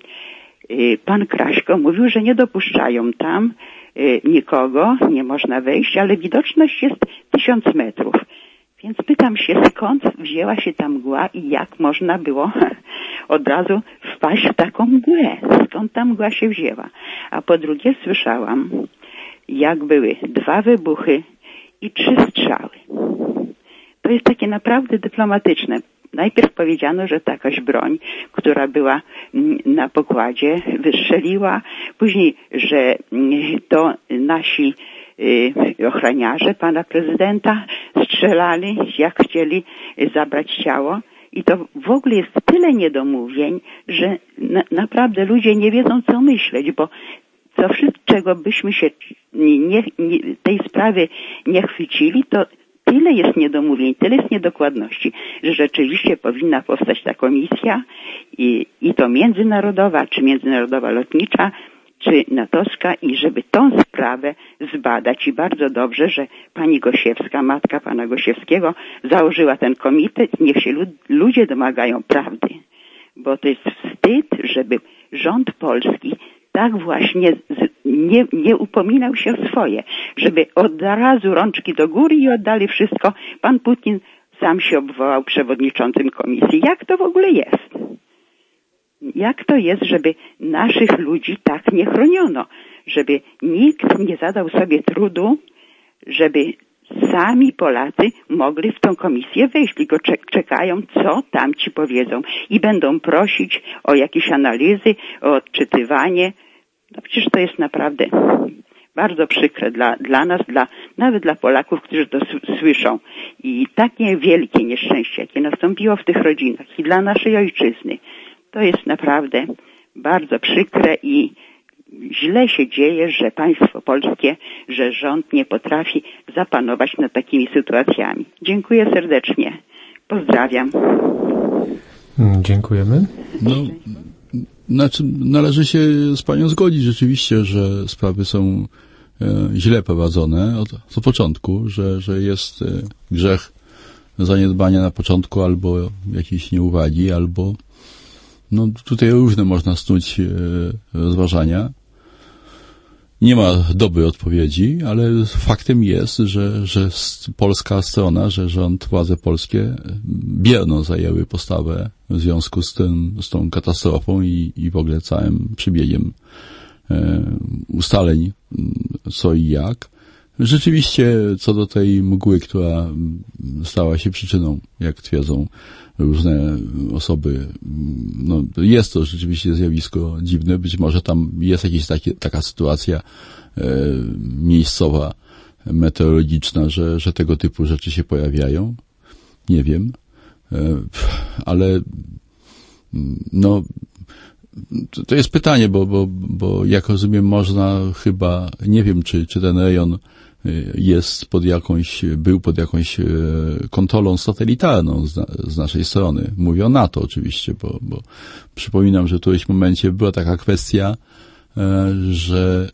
Pan Kraśko mówił, że nie dopuszczają tam nikogo, nie można wejść, ale widoczność jest tysiąc metrów. Więc pytam się, skąd wzięła się ta mgła i jak można było od razu wpaść w taką mgłę. Skąd ta mgła się wzięła. A po drugie słyszałam, jak były dwa wybuchy i trzy strzały. To jest takie naprawdę dyplomatyczne. Najpierw powiedziano, że jakaś broń, która była na pokładzie, wystrzeliła. Później, że to nasi ochroniarze pana prezydenta strzelali, jak chcieli zabrać ciało. I to w ogóle jest tyle niedomówień, że na, naprawdę ludzie nie wiedzą, co myśleć, bo co wszystko, czego byśmy się nie, nie, tej sprawy nie chwycili, to tyle jest niedomówień, tyle jest niedokładności, że rzeczywiście powinna powstać ta komisja i, i to międzynarodowa, czy międzynarodowa lotnicza, czy natowska, i żeby tą sprawę zbadać. I bardzo dobrze, że pani Gosiewska, matka pana Gosiewskiego, założyła ten komitet. Niech się lud, ludzie domagają prawdy, bo to jest wstyd, żeby rząd polski tak właśnie z, nie, nie upominał się o swoje, żeby od razu rączki do góry i oddali wszystko. Pan Putin sam się obwołał przewodniczącym komisji. Jak to w ogóle jest? Jak to jest, żeby naszych ludzi tak nie chroniono? Żeby nikt nie zadał sobie trudu, żeby sami Polacy mogli w tą komisję wejść, tylko czekają, co tam ci powiedzą, i będą prosić o jakieś analizy, o odczytywanie. No przecież to jest naprawdę bardzo przykre dla, dla nas, dla, nawet dla Polaków, którzy to słyszą. I takie wielkie nieszczęście, jakie nastąpiło w tych rodzinach i dla naszej ojczyzny, to jest naprawdę bardzo przykre i źle się dzieje, że państwo polskie, że rząd nie potrafi zapanować nad takimi sytuacjami. Dziękuję serdecznie. Pozdrawiam. Dziękujemy. No, znaczy, należy się z panią zgodzić rzeczywiście, że sprawy są e, źle prowadzone od, od początku, że, że jest e, grzech zaniedbania na początku albo jakiejś nieuwagi, albo no tutaj różne można snuć e, rozważania. Nie ma dobrej odpowiedzi, ale faktem jest, że, że polska strona, że rząd, władze polskie bierną zajęły postawę w związku z tym, z tą katastrofą i, i w ogóle całym przebiegiem e, ustaleń co i jak. Rzeczywiście co do tej mgły, która stała się przyczyną, jak twierdzą różne osoby, no jest to rzeczywiście zjawisko dziwne, być może tam jest jakaś takie, taka sytuacja e, miejscowa, meteorologiczna, że, że tego typu rzeczy się pojawiają, nie wiem, e, ale no to, to jest pytanie, bo, bo, bo jak rozumiem można chyba, nie wiem czy, czy ten rejon jest pod jakąś, był pod jakąś kontrolą satelitarną z, z naszej strony. Mówię o NATO oczywiście, bo, bo przypominam, że w którymś momencie była taka kwestia, że,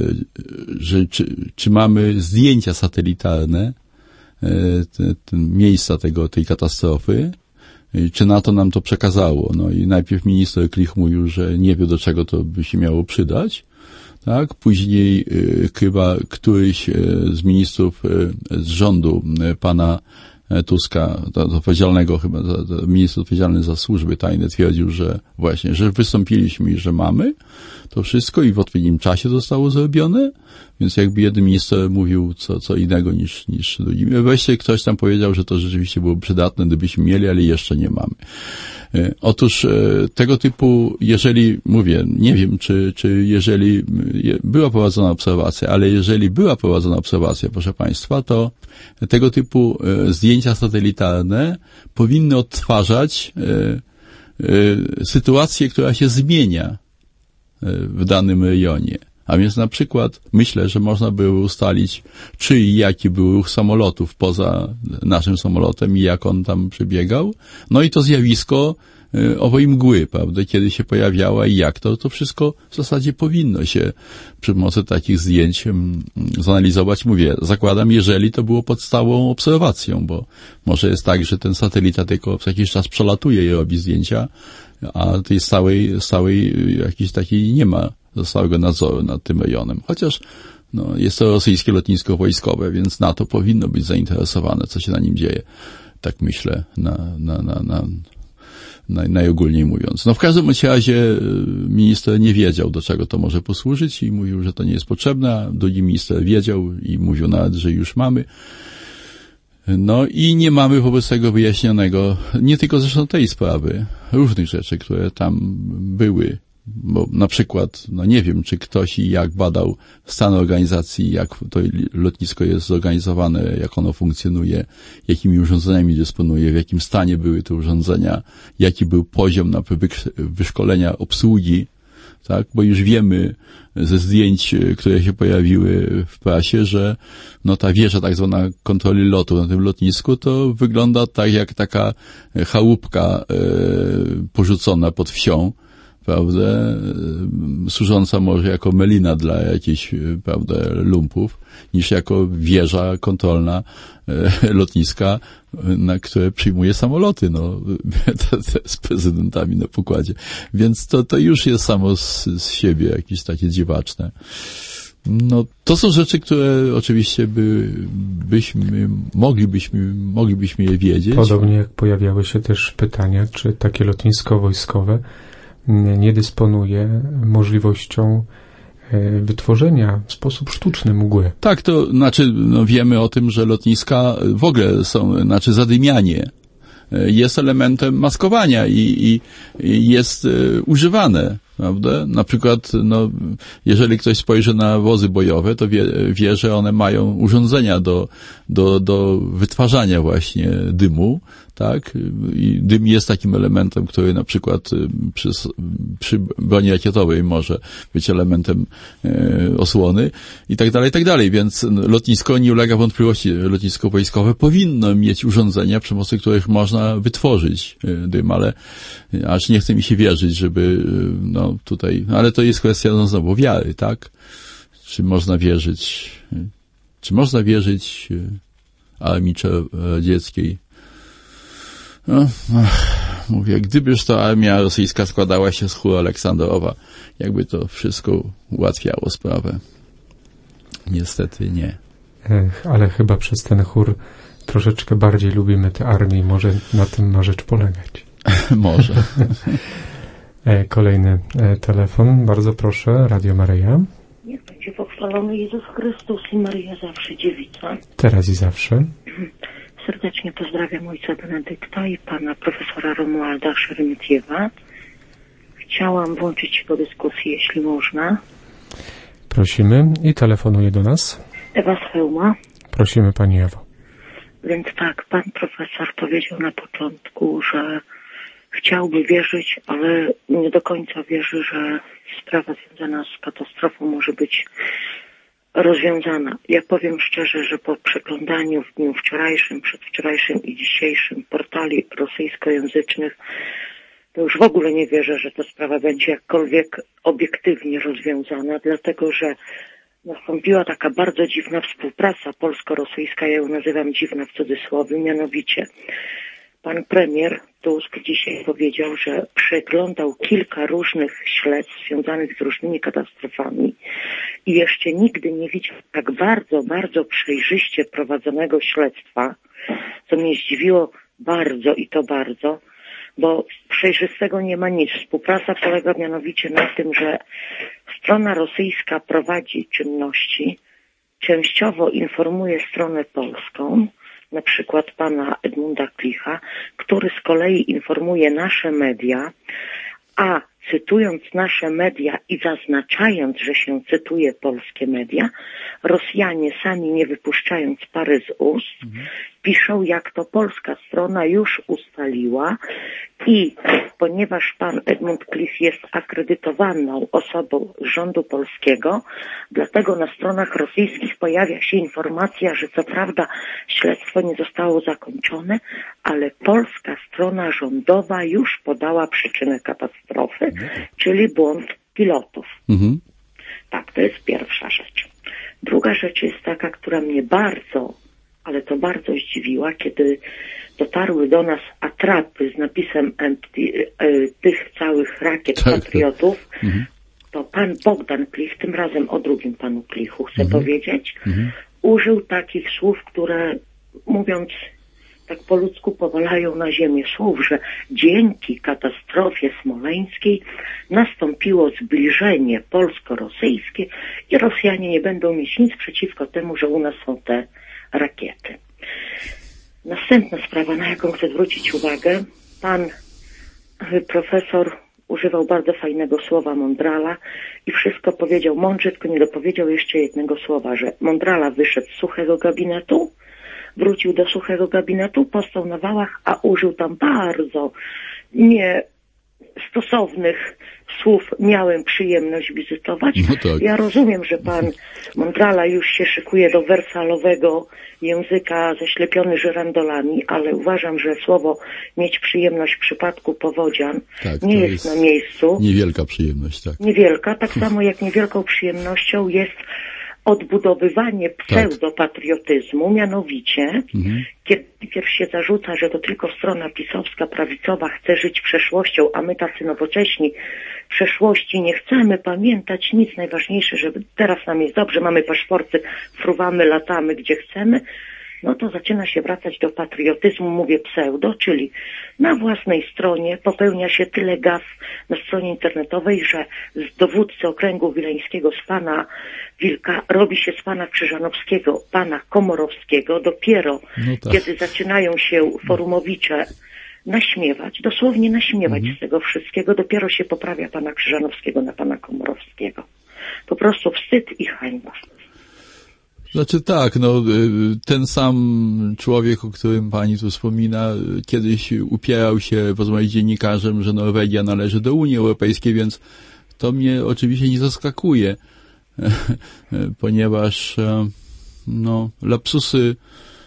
że czy, czy mamy zdjęcia satelitarne te, te miejsca tego, tej katastrofy, czy NATO nam to przekazało. No i najpierw minister Klich mówił, że nie wie, do czego to by się miało przydać. Tak, później y, chyba któryś y, z ministrów y, z rządu y, pana Tuska, to, to odpowiedzialnego chyba, za, to minister odpowiedzialny za służby tajne, twierdził, że właśnie, że wystąpiliśmy i że mamy to wszystko i w odpowiednim czasie zostało zrobione, więc jakby jeden minister mówił co, co innego niż, niż drugi. Wreszcie ktoś tam powiedział, że to rzeczywiście było przydatne, gdybyśmy mieli, ale jeszcze nie mamy. Otóż tego typu, jeżeli, mówię, nie wiem, czy, czy jeżeli była prowadzona obserwacja, ale jeżeli była prowadzona obserwacja, proszę Państwa, to tego typu zdjęcia satelitarne powinny odtwarzać sytuację, która się zmienia w danym rejonie. A więc na przykład myślę, że można było ustalić, czy i jaki był ruch samolotów poza naszym samolotem i jak on tam przebiegał. No i to zjawisko owej mgły, prawda, kiedy się pojawiała i jak to, to wszystko w zasadzie powinno się przy pomocy takich zdjęć zanalizować. Mówię, zakładam, jeżeli to było pod stałą obserwacją, bo może jest tak, że ten satelita tylko co jakiś czas przelatuje i robi zdjęcia, a tej stałej, stałej jakiejś takiej nie ma stałego nadzoru nad tym rejonem. Chociaż no, jest to rosyjskie lotnisko wojskowe, więc NATO powinno być zainteresowane, co się na nim dzieje. Tak myślę, na, na, na, na, na, najogólniej mówiąc. No w każdym razie minister nie wiedział, do czego to może posłużyć i mówił, że to nie jest potrzebne, a drugi minister wiedział i mówił nawet, że już mamy. No i nie mamy wobec tego wyjaśnionego, nie tylko zresztą tej sprawy, różnych rzeczy, które tam były. Bo na przykład, no nie wiem, czy ktoś i jak badał stan organizacji, jak to lotnisko jest zorganizowane, jak ono funkcjonuje, jakimi urządzeniami dysponuje, w jakim stanie były te urządzenia, jaki był poziom na wyszkolenia obsługi tak? Bo już wiemy ze zdjęć, które się pojawiły w prasie, że no ta wieża tak zwana kontroli lotu na tym lotnisku to wygląda tak jak taka chałupka e, porzucona pod wsią, prawda, służąca może jako melina dla jakichś, prawda, lumpów, niż jako wieża kontrolna e, lotniska, na które przyjmuje samoloty, no, z prezydentami na pokładzie. Więc to, to już jest samo z, z siebie jakieś takie dziwaczne. No, to są rzeczy, które oczywiście by, byśmy, moglibyśmy, moglibyśmy je wiedzieć. Podobnie jak pojawiały się też pytania, czy takie lotnisko wojskowe nie dysponuje możliwością wytworzenia w sposób sztuczny mgły. Tak, to znaczy, no wiemy o tym, że lotniska w ogóle są, znaczy zadymianie jest elementem maskowania i, i, i jest y, używane, prawda? Na przykład, no, jeżeli ktoś spojrzy na wozy bojowe, to wie, wie, że one mają urządzenia do, do, do wytwarzania właśnie dymu, tak? I dym jest takim elementem, który na przykład przy, przy broni rakietowej może być elementem e, osłony i tak dalej, i tak dalej. Więc lotnisko, nie ulega wątpliwości, lotnisko wojskowe powinno mieć urządzenia, przy pomocy których można wytworzyć dym, ale aż nie chce mi się wierzyć, żeby no tutaj, ale to jest kwestia no, znowu wiary, tak? Czy można wierzyć, czy można wierzyć armii radzieckiej? No, ach, mówię, gdybyż to armia rosyjska składała się z chóru Aleksandrowa, jakby to wszystko ułatwiało sprawę. Niestety nie. Ech, ale chyba przez ten chór troszeczkę bardziej lubimy tę armię i może na tym ma rzecz polegać. Może. Kolejny telefon. Bardzo proszę, Radio Maryja. Niech będzie pochwalony Jezus Chrystus i Maryja zawsze dziewica. Teraz i zawsze. Serdecznie pozdrawiam ojca Benedykta i pana profesora Romualda Szeremietiewa. Chciałam włączyć się do dyskusji, jeśli można. Prosimy i telefonuje do nas. Ewa z Chełma. Prosimy pani Ewo. Więc tak, pan profesor powiedział na początku, że chciałby wierzyć, ale nie do końca wierzy, że sprawa związana z katastrofą może być rozwiązana. Ja powiem szczerze, że po przeglądaniu w dniu wczorajszym, przedwczorajszym i dzisiejszym portali rosyjskojęzycznych, to już w ogóle nie wierzę, że ta sprawa będzie jakkolwiek obiektywnie rozwiązana, dlatego że nastąpiła taka bardzo dziwna współpraca polsko-rosyjska, ja ją nazywam dziwna w cudzysłowie, mianowicie pan premier Tusk dzisiaj powiedział, że przeglądał kilka różnych śledztw związanych z różnymi katastrofami i jeszcze nigdy nie widział tak bardzo, bardzo przejrzyście prowadzonego śledztwa, co mnie zdziwiło bardzo i to bardzo, bo przejrzystego nie ma nic. Współpraca polega mianowicie na tym, że strona rosyjska prowadzi czynności, częściowo informuje stronę polską, na przykład pana Edmunda Klicha, który z kolei informuje nasze media, a cytując nasze media i zaznaczając, że się cytuje polskie media, Rosjanie sami nie wypuszczając pary z ust, mhm. piszą, jak to polska strona już ustaliła i ponieważ pan Edmund Klich jest akredytowaną osobą rządu polskiego, dlatego na stronach rosyjskich pojawia się informacja, że co prawda śledztwo nie zostało zakończone, ale polska strona rządowa już podała przyczynę katastrofy, mhm. czyli błąd pilotów. Mhm. Tak, to jest pierwsza rzecz. Druga rzecz jest taka, która mnie bardzo, ale to bardzo zdziwiła, kiedy dotarły do nas atrapy z napisem empty, e, tych całych rakiet tak, patriotów, tak. Mhm. to pan Bogdan Klich, tym razem o drugim panu Klichu chcę mhm. powiedzieć, mhm. użył takich słów, które mówiąc tak po ludzku powalają na ziemię, słów, że dzięki katastrofie smoleńskiej nastąpiło zbliżenie polsko-rosyjskie i Rosjanie nie będą mieć nic przeciwko temu, że u nas są te rakiety. Następna sprawa, na jaką chcę zwrócić uwagę, pan profesor używał bardzo fajnego słowa Mondrala i wszystko powiedział mądrze, tylko nie dopowiedział jeszcze jednego słowa, że Mondrala wyszedł z suchego gabinetu, wrócił do suchego gabinetu, postał na wałach, a użył tam bardzo nie stosownych słów miałem przyjemność wizytować. No tak. Ja rozumiem, że pan Mondrala już się szykuje do wersalowego języka zaślepiony żyrandolami, ale uważam, że słowo mieć przyjemność w przypadku powodzian tak, nie jest, jest na miejscu. Niewielka przyjemność, tak. Niewielka, tak samo jak niewielką przyjemnością jest odbudowywanie pseudopatriotyzmu, mianowicie, mhm. kiedy pierw się zarzuca, że to tylko strona pisowska, prawicowa chce żyć przeszłością, a my tacy nowocześni przeszłości nie chcemy pamiętać nic. Najważniejsze, żeby teraz nam jest dobrze, mamy paszporty, fruwamy, latamy gdzie chcemy, no to zaczyna się wracać do patriotyzmu, mówię pseudo, czyli na własnej stronie popełnia się tyle gaf na stronie internetowej, że z dowódcy okręgu wileńskiego, z pana Wilka, robi się z pana Krzyżanowskiego, pana Komorowskiego, dopiero no tak. kiedy zaczynają się forumowicze naśmiewać, dosłownie naśmiewać mhm. z tego wszystkiego, dopiero się poprawia pana Krzyżanowskiego na pana Komorowskiego. Po prostu wstyd i hańba. Znaczy tak, no ten sam człowiek, o którym pani tu wspomina, kiedyś upierał się rozmawiać z dziennikarzem, że Norwegia należy do Unii Europejskiej, więc to mnie oczywiście nie zaskakuje, ponieważ no, lapsusy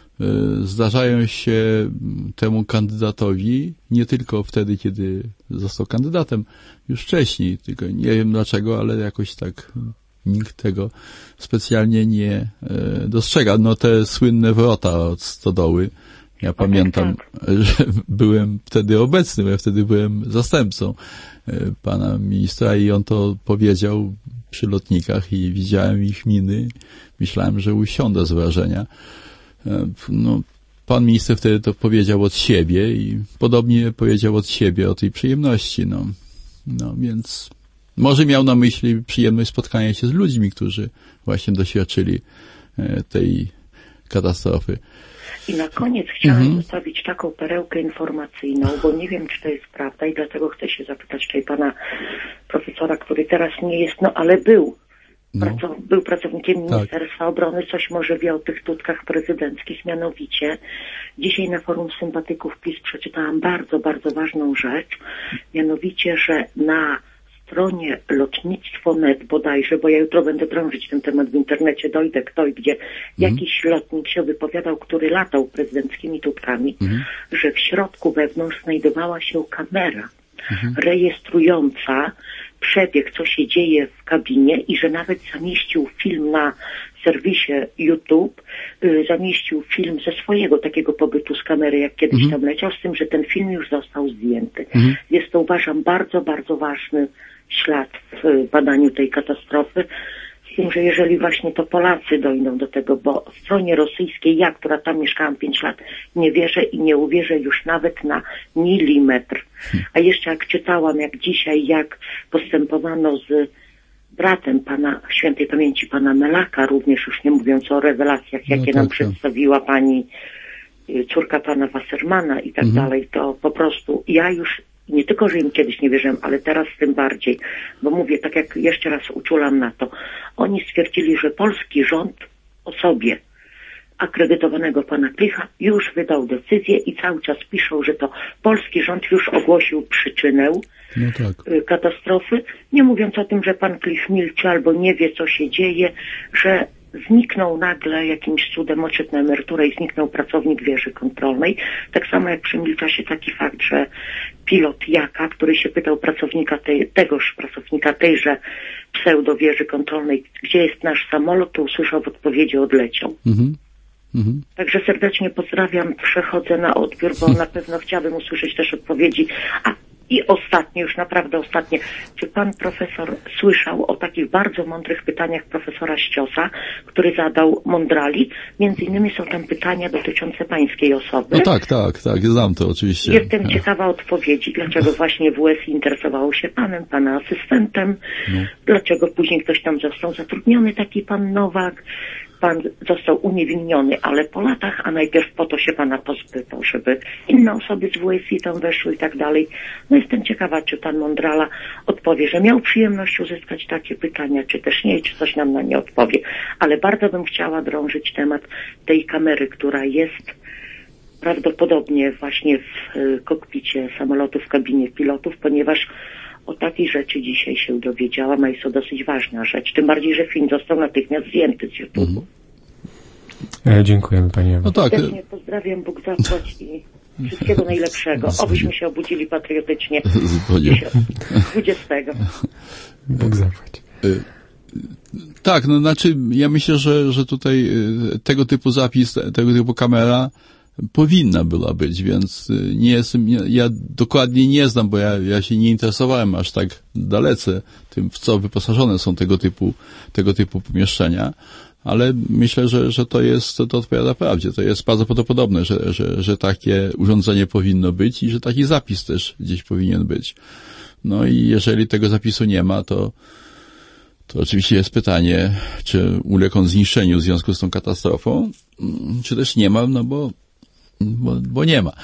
zdarzają się temu kandydatowi nie tylko wtedy, kiedy został kandydatem, już wcześniej, tylko nie wiem dlaczego, ale jakoś tak nikt tego specjalnie nie e, dostrzega. No te słynne wrota od stodoły, ja pamiętam, że byłem wtedy obecny, bo ja wtedy byłem zastępcą e, pana ministra i on to powiedział przy lotnikach i widziałem ich miny. Myślałem, że usiądę z wrażenia. E, no, pan minister wtedy to powiedział od siebie i podobnie powiedział od siebie o tej przyjemności. No, no więc może miał na myśli przyjemność spotkania się z ludźmi, którzy właśnie doświadczyli tej katastrofy. I na koniec chciałam mhm. zostawić taką perełkę informacyjną, bo nie wiem, czy to jest prawda i dlatego chcę się zapytać tutaj pana profesora, który teraz nie jest, no ale był. No. Pracow- był pracownikiem Ministerstwa tak. Obrony, coś może wie o tych tutkach prezydenckich, mianowicie dzisiaj na forum sympatyków PiS przeczytałam bardzo, bardzo ważną rzecz, mianowicie, że na stronie lotnictwo kropka net bodajże, bo ja jutro będę drążyć ten temat w internecie, dojdę kto i gdzie, mm. jakiś lotnik się wypowiadał, który latał prezydenckimi tutkami, mm. że w środku wewnątrz znajdowała się kamera mm. rejestrująca przebieg, co się dzieje w kabinie i że nawet zamieścił film na serwisie YouTube, y, zamieścił film ze swojego takiego pobytu z kamery, jak kiedyś mm. tam leciał, z tym, że ten film już został zdjęty. Mm. Jest to, uważam, bardzo, bardzo ważny ślad w badaniu tej katastrofy, z tym, że jeżeli właśnie to Polacy dojdą do tego, bo w stronie rosyjskiej, ja, która tam mieszkałam pięć lat, nie wierzę i nie uwierzę już nawet na milimetr. A jeszcze jak czytałam, jak dzisiaj, jak postępowano z bratem pana, świętej pamięci pana Melaka, również już nie mówiąc o rewelacjach, jakie no tak, nam przedstawiła pani córka pana Wassermana i tak mhm. dalej, to po prostu ja już nie tylko, że im kiedyś nie wierzyłem, ale teraz tym bardziej, bo mówię, tak jak jeszcze raz uczulam na to, oni stwierdzili, że polski rząd osobie akredytowanego pana Klicha już wydał decyzję i cały czas piszą, że to polski rząd już ogłosił przyczynę no tak. katastrofy, nie mówiąc o tym, że pan Klich milczy albo nie wie, co się dzieje, że zniknął nagle jakimś cudem, odszedł na emeryturę i zniknął pracownik wieży kontrolnej. Tak samo jak przemilcza się taki fakt, że pilot Jaka, który się pytał pracownika tej, tegoż pracownika tejże pseudo wieży kontrolnej, gdzie jest nasz samolot, to usłyszał w odpowiedzi odleciał. Mhm. Mhm. Także serdecznie pozdrawiam, przechodzę na odbiór, bo na pewno chciałabym usłyszeć też odpowiedzi. A i ostatnie, już naprawdę ostatnie, czy pan profesor słyszał o takich bardzo mądrych pytaniach profesora Ściosa, który zadał Mondrali? Między innymi są tam pytania dotyczące pańskiej osoby. No tak, tak, tak, znam to oczywiście. Jestem ciekawa odpowiedzi, dlaczego właśnie W U S interesowało się panem, pana asystentem, no. Dlaczego później ktoś tam został zatrudniony, taki pan Nowak. Pan został uniewinniony, ale po latach, a najpierw po to się pana pozbywał, żeby inne osoby z W S I tam weszły i tak dalej. No jestem ciekawa, czy pan Mondrala odpowie, że miał przyjemność uzyskać takie pytania, czy też nie, czy coś nam na nie odpowie. Ale bardzo bym chciała drążyć temat tej kamery, która jest prawdopodobnie właśnie w y, kokpicie samolotu, w kabinie pilotów, ponieważ o takiej rzeczy dzisiaj się dowiedziałam, a jest to dosyć ważna rzecz. Tym bardziej, że film został natychmiast zdjęty z YouTube'u. Mhm. E, dziękujemy Pani Ewo. No tak. Serdecznie pozdrawiam, Bóg zapłać i wszystkiego najlepszego. Obyśmy się obudzili patriotycznie dwudziestego. Bóg zapłać. Tak, no znaczy ja myślę, że, że tutaj tego typu zapis, tego typu kamera powinna była być, więc nie jestem, nie, ja dokładnie nie znam, bo ja, ja się nie interesowałem aż tak dalece tym, w co wyposażone są tego typu, tego typu pomieszczenia, ale myślę, że, że to jest, to odpowiada prawdzie. To jest bardzo prawdopodobne, że, że, że takie urządzenie powinno być i że taki zapis też gdzieś powinien być. No i jeżeli tego zapisu nie ma, to to oczywiście jest pytanie, czy uległ on zniszczeniu w związku z tą katastrofą, czy też nie ma, no bo Bo, bo nie ma.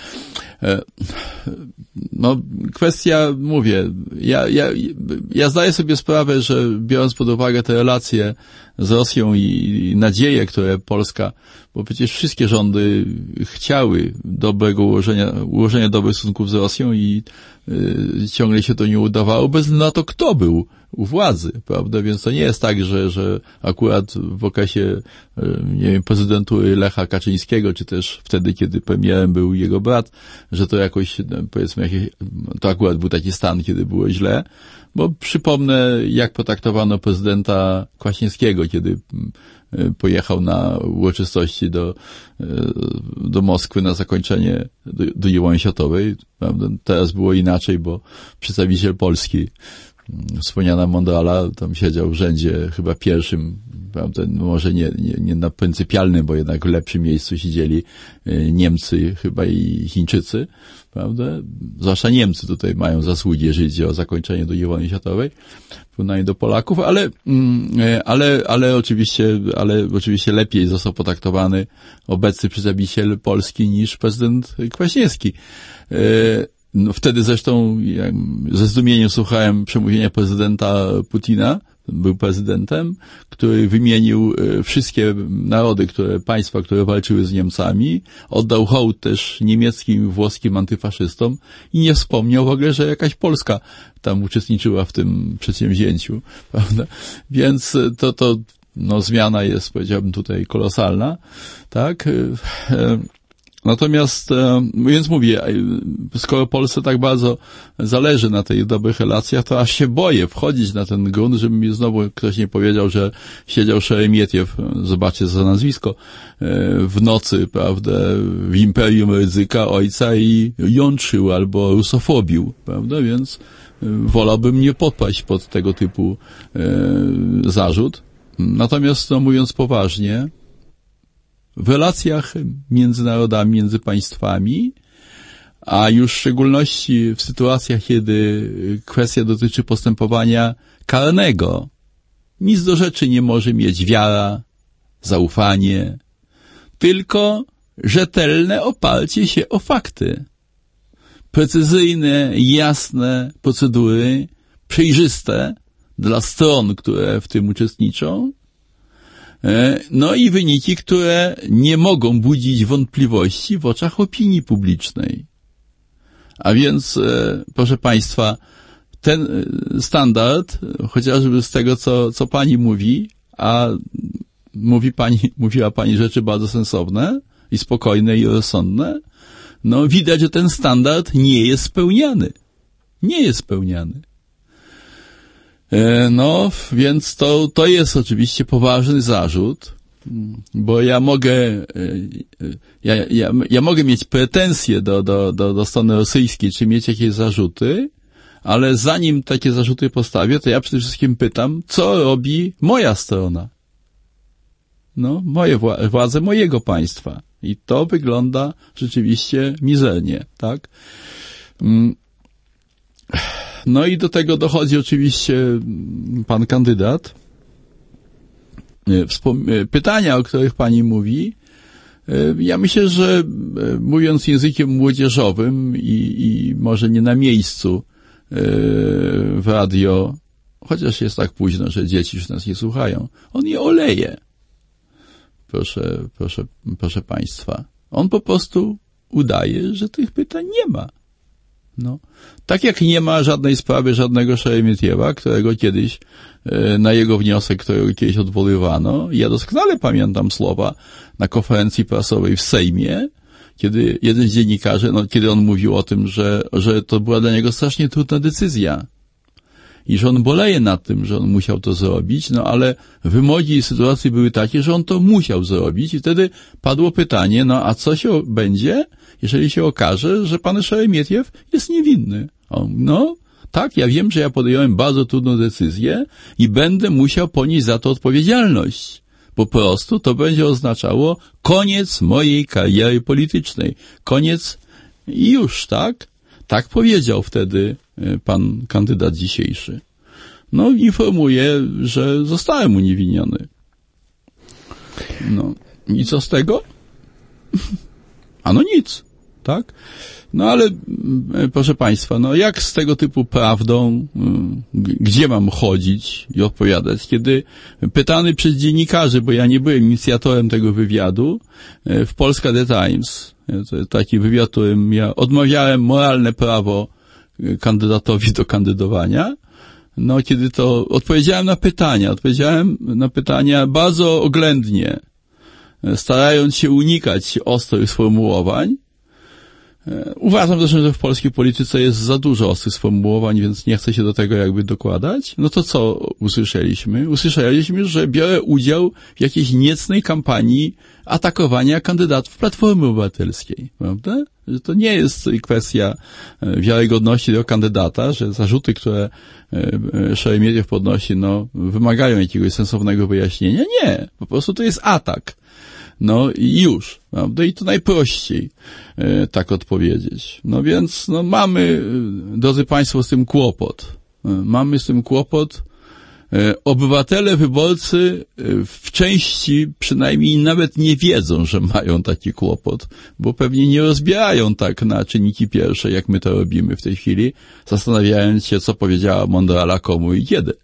No, kwestia, mówię, ja, ja, ja zdaję sobie sprawę, że biorąc pod uwagę te relacje z Rosją i nadzieje, które Polska, bo przecież wszystkie rządy chciały dobrego ułożenia, ułożenia dobrych stosunków z Rosją i y, ciągle się to nie udawało, bez względu na to, kto był u władzy, prawda? Więc to nie jest tak, że, że akurat w okresie, nie wiem, prezydentury Lecha Kaczyńskiego, czy też wtedy, kiedy premierem był jego brat, że to jakoś, powiedzmy, jakieś, to akurat był taki stan, kiedy było źle, bo przypomnę, jak potraktowano prezydenta Kwaśniewskiego, kiedy pojechał na uroczystości do, do Moskwy na zakończenie II wojny światowej, prawda? Teraz było inaczej, bo przedstawiciel Polski, wspomniana Mondrala, tam siedział w rzędzie chyba pierwszym, prawda, może nie, nie, nie na pryncypialnym, bo jednak w lepszym miejscu siedzieli Niemcy chyba i Chińczycy, prawda? Zwłaszcza Niemcy tutaj mają zasługi, jeżeli chodzi o zakończenie drugiej wojny światowej, w porównaniu do Polaków, ale, ale, ale oczywiście, ale oczywiście lepiej został potraktowany obecny przedstawiciel Polski niż prezydent Kwaśniewski. No, wtedy zresztą ja ze zdumieniem słuchałem przemówienia prezydenta Putina, był prezydentem, który wymienił wszystkie narody, które, państwa, które walczyły z Niemcami, oddał hołd też niemieckim i włoskim antyfaszystom i nie wspomniał w ogóle, że jakaś Polska tam uczestniczyła w tym przedsięwzięciu, prawda? Więc to, to, no, zmiana jest, powiedziałbym, tutaj kolosalna, tak? Natomiast, więc mówię, skoro Polsce tak bardzo zależy na tych dobrych relacjach, to aż się boję wchodzić na ten grunt, żeby mi znowu ktoś nie powiedział, że siedział Szeremietiew, zobaczcie za nazwisko, w nocy, prawda, w imperium ryzyka ojca i jątrzył albo rusofobił, prawda, więc wolałbym nie podpaść pod tego typu zarzut. Natomiast, no, mówiąc poważnie, w relacjach między narodami, między państwami, a już w szczególności w sytuacjach, kiedy kwestia dotyczy postępowania karnego, nic do rzeczy nie może mieć wiara, zaufanie, tylko rzetelne oparcie się o fakty. Precyzyjne, jasne procedury, przejrzyste dla stron, które w tym uczestniczą, no i wyniki, które nie mogą budzić wątpliwości w oczach opinii publicznej. A więc, proszę Państwa, ten standard, chociażby z tego, co, co Pani mówi, a mówi Pani, mówiła Pani rzeczy bardzo sensowne i spokojne i rozsądne, no widać, że ten standard nie jest spełniany. Nie jest spełniany. No, więc to, to jest oczywiście poważny zarzut, bo ja mogę, ja, ja, ja mogę mieć pretensje do, do, do, do strony rosyjskiej, czy mieć jakieś zarzuty, ale zanim takie zarzuty postawię, to ja przede wszystkim pytam, co robi moja strona? No, moje wła- władze mojego państwa. I to wygląda rzeczywiście mizernie, tak? No i do tego dochodzi oczywiście pan kandydat. Wspom- pytania, o których pani mówi, ja myślę, że mówiąc językiem młodzieżowym i, i może nie na miejscu w radio, chociaż jest tak późno, że dzieci już nas nie słuchają, on je oleje. Proszę, proszę, proszę państwa. On po prostu udaje, że tych pytań nie ma. No. Tak jak nie ma żadnej sprawy żadnego Szeremietiewa, którego kiedyś, na jego wniosek, którego kiedyś odwoływano. Ja doskonale pamiętam słowa na konferencji prasowej w Sejmie, kiedy jeden z dziennikarzy, no, kiedy on mówił o tym, że, że to była dla niego strasznie trudna decyzja i że on boleje nad tym, że on musiał to zrobić, no ale wymogi i sytuacje były takie, że on to musiał zrobić i wtedy padło pytanie, no a co się będzie, jeżeli się okaże, że pan Szeremietiew jest niewinny? O, no, tak, ja wiem, że ja podjąłem bardzo trudną decyzję i będę musiał ponieść za to odpowiedzialność. Po prostu to będzie oznaczało koniec mojej kariery politycznej. Koniec i już, tak? Tak powiedział wtedy pan kandydat dzisiejszy. No, informuję, że zostałem uniewinniony. No, i co z tego? A no nic, tak? No ale, proszę państwa, no jak z tego typu prawdą, gdzie mam chodzić i odpowiadać, kiedy pytany przez dziennikarzy, bo ja nie byłem inicjatorem tego wywiadu, w Polska The Times, taki wywiad, którym ja odmawiałem moralne prawo kandydatowi do kandydowania, no kiedy to odpowiedziałem na pytania, odpowiedziałem na pytania bardzo oględnie, starając się unikać ostrych sformułowań. Uważam zresztą, że w polskiej polityce jest za dużo ostrych sformułowań, więc nie chcę się do tego jakby dokładać. No to co usłyszeliśmy? Usłyszeliśmy, że biorę udział w jakiejś niecnej kampanii atakowania kandydatów Platformy Obywatelskiej, prawda? Że to nie jest kwestia wiarygodności tego kandydata, że zarzuty, które Szeremietiew podnosi, no, wymagają jakiegoś sensownego wyjaśnienia. Nie, po prostu to jest atak. No i już, prawda? I to najprościej e, tak odpowiedzieć. No więc, no mamy, drodzy państwo, z tym kłopot. E, mamy z tym kłopot. E, obywatele, wyborcy e, w części przynajmniej nawet nie wiedzą, że mają taki kłopot, bo pewnie nie rozbierają tak na czynniki pierwsze, jak my to robimy w tej chwili, zastanawiając się, co powiedziała mądrala komu i kiedy.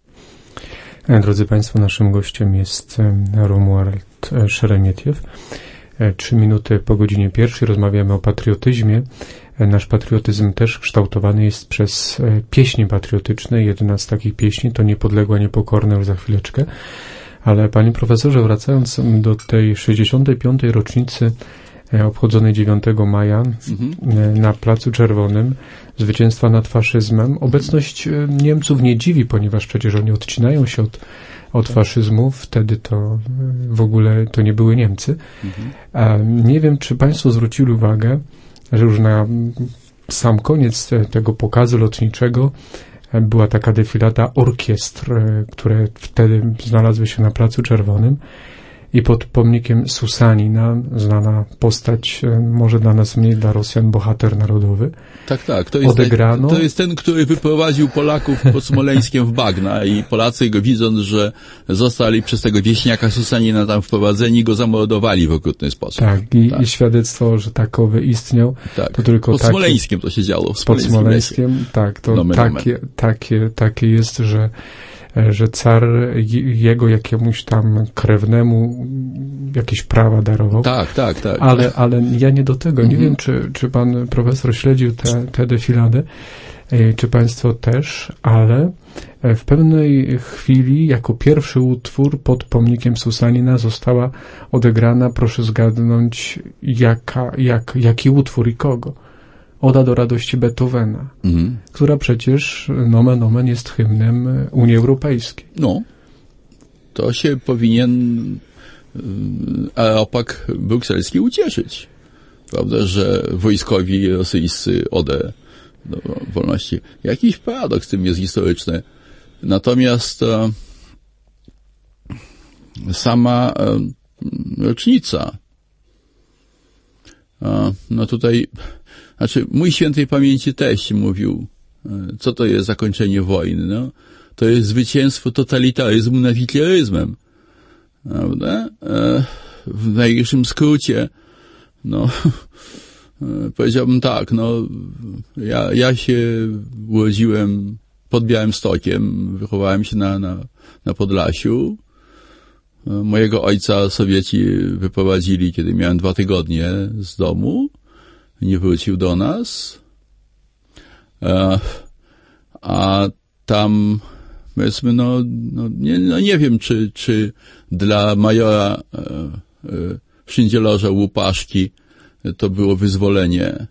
Drodzy państwo, naszym gościem jest Romuald Szeremietiew. Trzy minuty po godzinie pierwszej rozmawiamy o patriotyzmie. Nasz patriotyzm też kształtowany jest przez pieśni patriotyczne. Jedna z takich pieśni to Niepodległa, Niepokorna, już za chwileczkę. Ale panie profesorze, wracając do tej sześćdziesiątej piątej rocznicy obchodzonej dziewiątego maja mhm. na Placu Czerwonym, zwycięstwa nad faszyzmem. Obecność Niemców nie dziwi, ponieważ przecież oni odcinają się od, od faszyzmu. Wtedy to w ogóle to nie były Niemcy. Mhm. A nie wiem, czy państwo zwrócili uwagę, że już na sam koniec tego pokazu lotniczego była taka defilada orkiestr, które wtedy znalazły się na Placu Czerwonym. I pod pomnikiem Susanina, znana postać, może dla nas mniej, dla Rosjan, bohater narodowy. Tak, tak. To jest, odegrano. Ten, to jest ten, który wyprowadził Polaków pod Smoleńskiem w bagna i Polacy go widząc, że zostali przez tego wieśniaka Susanina tam wprowadzeni, go zamordowali w okrutny sposób. Tak, i, tak. i świadectwo, że takowy istniał, tak. to tylko pod takie, Smoleńskiem to się działo. W pod Smoleńskiem, lesie. Tak, to nomen, takie, nomen. takie, takie jest, że że car jego jakiemuś tam krewnemu jakieś prawa darował. Tak, tak, tak. Ale, ale ja nie do tego. Nie mhm. wiem, czy, czy pan profesor śledził tę te defiladę, czy państwo też, ale w pewnej chwili jako pierwszy utwór pod pomnikiem Susanina została odegrana, proszę zgadnąć, jaka, jak, jaki utwór i kogo. Oda do radości Beethovena, mhm. która przecież nomen omen jest hymnem Unii Europejskiej. No, to się powinien aeropak brukselski ucieszyć, prawda, że wojskowi rosyjscy odę do wolności. Jakiś paradoks w tym jest historyczny. Natomiast e, sama e, rocznica, e, no tutaj Znaczy, mój świętej pamięci teść mówił, co to jest zakończenie wojny, no? To jest zwycięstwo totalitaryzmu nad hitleryzmem, prawda? W największym skrócie, no, powiedziałbym tak, no, ja, ja się urodziłem pod Białymstokiem, wychowałem się na, na, na Podlasiu. Mojego ojca Sowieci wyprowadzili, kiedy miałem dwa tygodnie z domu. nie wrócił do nas. A, a tam, powiedzmy, no, no, nie, no nie wiem, czy, czy dla majora e, e, Szyndzielarza Łupaszki to było wyzwolenie.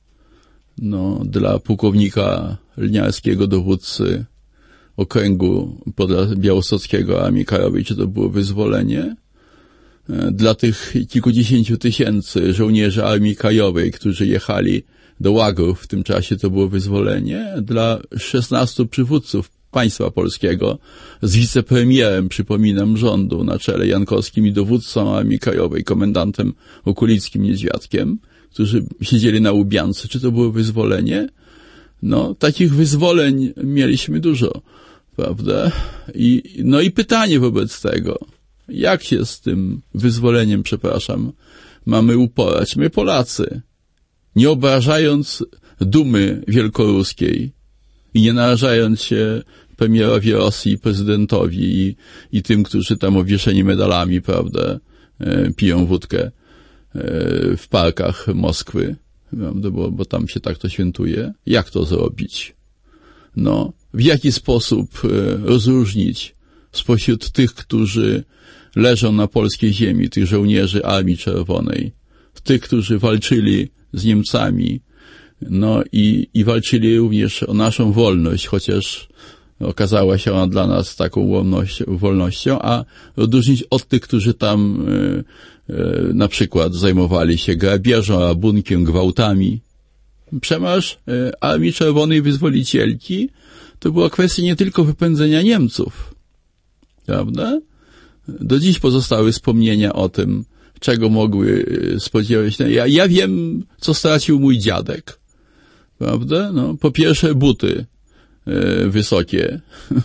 No, dla pułkownika Lniarskiego, dowódcy okręgu białostockiego Armii Krajowej, czy to było wyzwolenie? Dla tych kilkudziesięciu tysięcy żołnierzy Armii Krajowej, którzy jechali do łagów w tym czasie, to było wyzwolenie. Dla szesnastu przywódców państwa polskiego z wicepremierem, przypominam, rządu na czele Jankowskim i dowódcą Armii Krajowej, komendantem Okulickim Niedźwiadkiem, którzy siedzieli na Łubiance. Czy to było wyzwolenie? No, takich wyzwoleń mieliśmy dużo, prawda? I, no i pytanie wobec tego, jak się z tym wyzwoleniem, przepraszam, mamy uporać? My Polacy, nie obrażając dumy wielkoruskiej i nie narażając się premierowi Rosji, prezydentowi i, i tym, którzy tam obwieszeni medalami, prawda, e, piją wódkę e, w parkach Moskwy, prawda, bo, bo tam się tak to świętuje. Jak to zrobić? No, w jaki sposób e, rozróżnić spośród tych, którzy leżą na polskiej ziemi, tych żołnierzy Armii Czerwonej, tych, którzy walczyli z Niemcami, no i, i walczyli również o naszą wolność, chociaż okazała się ona dla nas taką wolnością, wolnością, a odróżnić od tych, którzy tam e, e, na przykład zajmowali się grabieżą, rabunkiem, gwałtami. Przemarsz e, Armii Czerwonej Wyzwolicielki to była kwestia nie tylko wypędzenia Niemców, prawda? Do dziś pozostały wspomnienia o tym, czego mogły spodziewać się. Ja, ja wiem, co stracił mój dziadek, prawda? No, po pierwsze buty e, wysokie,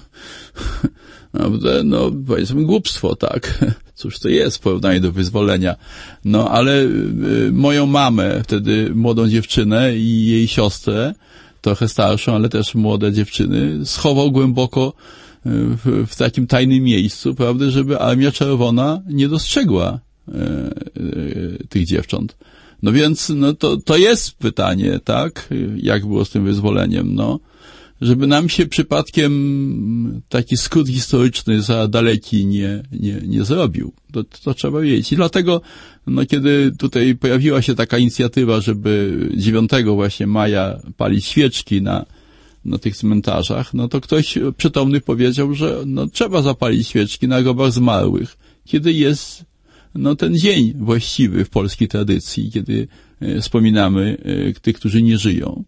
prawda? No, powiedzmy głupstwo, tak? Cóż to jest w porównaniu do wyzwolenia. No, ale e, moją mamę, wtedy młodą dziewczynę i jej siostrę, trochę starszą, ale też młode dziewczyny, schował głęboko w, w takim tajnym miejscu, prawda, żeby Armia Czerwona nie dostrzegła e, e, tych dziewcząt. No więc, no to, to jest pytanie, tak? Jak było z tym wyzwoleniem, no? Żeby nam się przypadkiem taki skrót historyczny za daleki nie, nie, nie zrobił. To, to trzeba wiedzieć. I dlatego, no, kiedy tutaj pojawiła się taka inicjatywa, żeby dziewiątego właśnie maja palić świeczki na, na tych cmentarzach, no to ktoś przytomny powiedział, że no, trzeba zapalić świeczki na grobach zmarłych, kiedy jest no, ten dzień właściwy w polskiej tradycji, kiedy e, wspominamy e, tych, którzy nie żyją.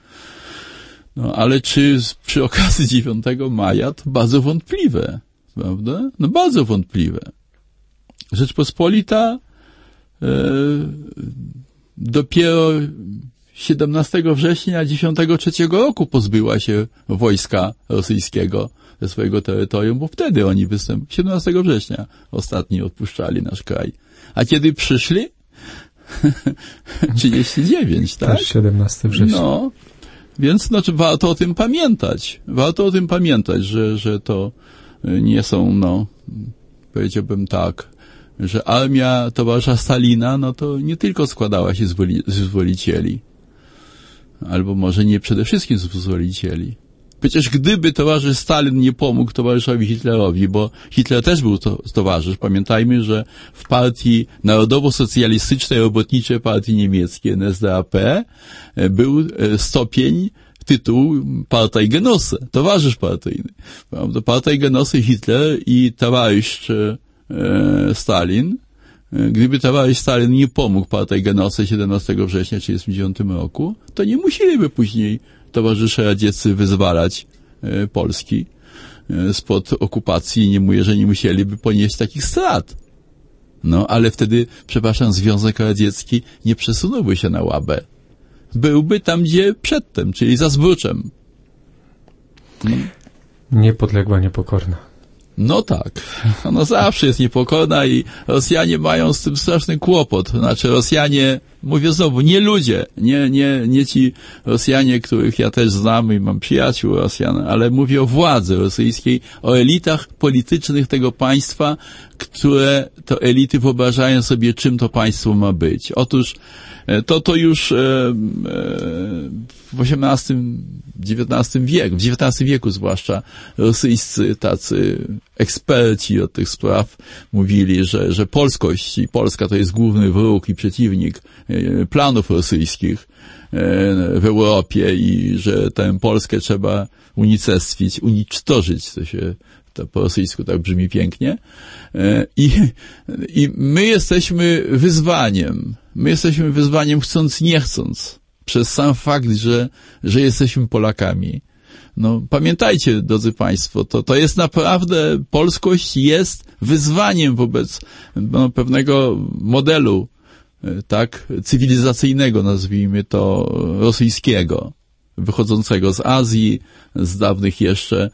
No, ale czy przy okazji dziewiątego maja to bardzo wątpliwe, prawda? No, bardzo wątpliwe. Rzeczpospolita e, dopiero siedemnastego września dziesiątego trzeciego roku pozbyła się wojska rosyjskiego ze swojego terytorium, bo wtedy oni występ siedemnastego września ostatni odpuszczali nasz kraj. A kiedy przyszli? trzydzieści dziewięć, tak? Też siedemnastego września. No, więc znaczy warto o tym pamiętać. Warto o tym pamiętać, że, że to nie są, no, powiedziałbym tak, że armia towarzysza Stalina, no to nie tylko składała się z wyzwolicieli, albo może nie przede wszystkim z wyzwolicieli. Przecież gdyby towarzysz Stalin nie pomógł towarzyszowi Hitlerowi, bo Hitler też był to, towarzysz, pamiętajmy, że w partii Narodowo-Socjalistycznej Robotniczej Partii Niemieckiej N S D A P był stopień, tytuł Parteigenosse, towarzysz partyjny. Parteigenosse Hitler i towarzysz e, Stalin. Gdyby towarzysz Stalin nie pomógł Parteigenosse siedemnastego września tysiąc dziewięćset trzydziestego dziewiątego roku, to nie musieliby później towarzysze radzieccy wyzwalać e, Polski e, spod okupacji, nie mówię, że nie musieliby ponieść takich strat. No, ale wtedy, przepraszam, Związek Radziecki nie przesunąłby się na łabę. Byłby tam, gdzie przedtem, czyli za Zbruczem. No. Niepodległa, niepokorna. No tak, ona zawsze jest niepokorna i Rosjanie mają z tym straszny kłopot. Znaczy Rosjanie, mówię znowu, nie ludzie, nie, nie, nie ci Rosjanie, których ja też znam i mam przyjaciół Rosjan, ale mówię o władzy rosyjskiej, o elitach politycznych tego państwa, które to elity wyobrażają sobie, czym to państwo ma być. Otóż to to już e, e, w osiemnastym, dziewiętnastym wieku, w dziewiętnastym wieku zwłaszcza rosyjscy tacy eksperci od tych spraw mówili, że, że polskość i Polska to jest główny wróg i przeciwnik e, planów rosyjskich e, w Europie i że tę Polskę trzeba unicestwić, unicztożyć, to się to po rosyjsku tak brzmi pięknie. I, i my jesteśmy wyzwaniem. My jesteśmy wyzwaniem chcąc, nie chcąc. Przez sam fakt, że, że jesteśmy Polakami. No, pamiętajcie, drodzy Państwo, to, to jest naprawdę, polskość jest wyzwaniem wobec no, pewnego modelu, tak, cywilizacyjnego, nazwijmy to, rosyjskiego, wychodzącego z Azji, z dawnych jeszcze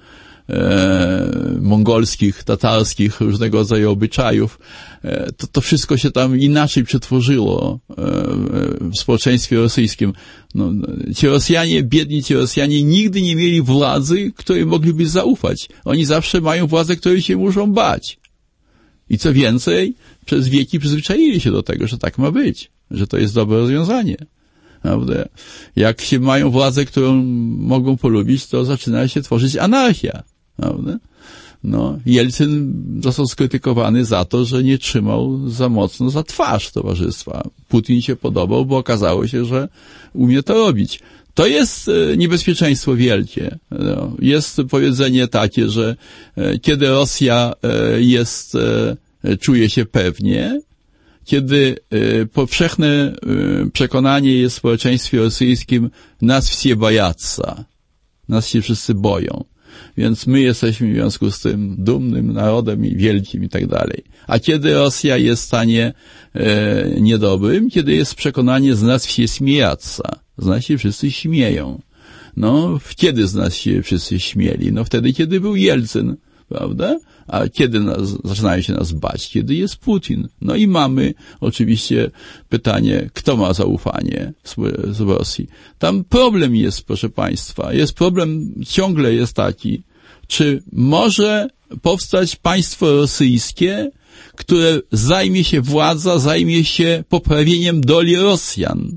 E, mongolskich, tatarskich, różnego rodzaju obyczajów, e, to, to wszystko się tam inaczej przetworzyło e, w społeczeństwie rosyjskim. No, ci Rosjanie, biedni ci Rosjanie nigdy nie mieli władzy, której mogliby zaufać. Oni zawsze mają władzę, której się muszą bać. I co więcej, przez wieki przyzwyczaili się do tego, że tak ma być, że to jest dobre rozwiązanie. Prawda? Jak się mają władzę, którą mogą polubić, to zaczyna się tworzyć anarchia. Prawda? No, Jelcyn został skrytykowany za to, że nie trzymał za mocno za twarz towarzystwa. Putin się podobał, bo okazało się, że umie to robić. To jest e, niebezpieczeństwo wielkie. No, jest powiedzenie takie, że e, kiedy Rosja e, jest, e, czuje się pewnie, kiedy e, powszechne e, przekonanie jest w społeczeństwie rosyjskim, nas wsie bojaцца, nas się wszyscy boją. Więc my jesteśmy w związku z tym dumnym narodem i wielkim i tak dalej. A kiedy Rosja jest w stanie e, niedobrym, kiedy jest przekonanie, z nas się śmiejaцца, z nas się wszyscy śmieją. No, kiedy z nas się wszyscy śmieli? No wtedy, kiedy był Jelcyn, prawda? A kiedy nas, zaczynają się nas bać? Kiedy jest Putin. No i mamy oczywiście pytanie, kto ma zaufanie z Rosji. Tam problem jest, proszę Państwa, jest problem, ciągle jest taki, czy może powstać państwo rosyjskie, które zajmie się władza, zajmie się poprawieniem doli Rosjan.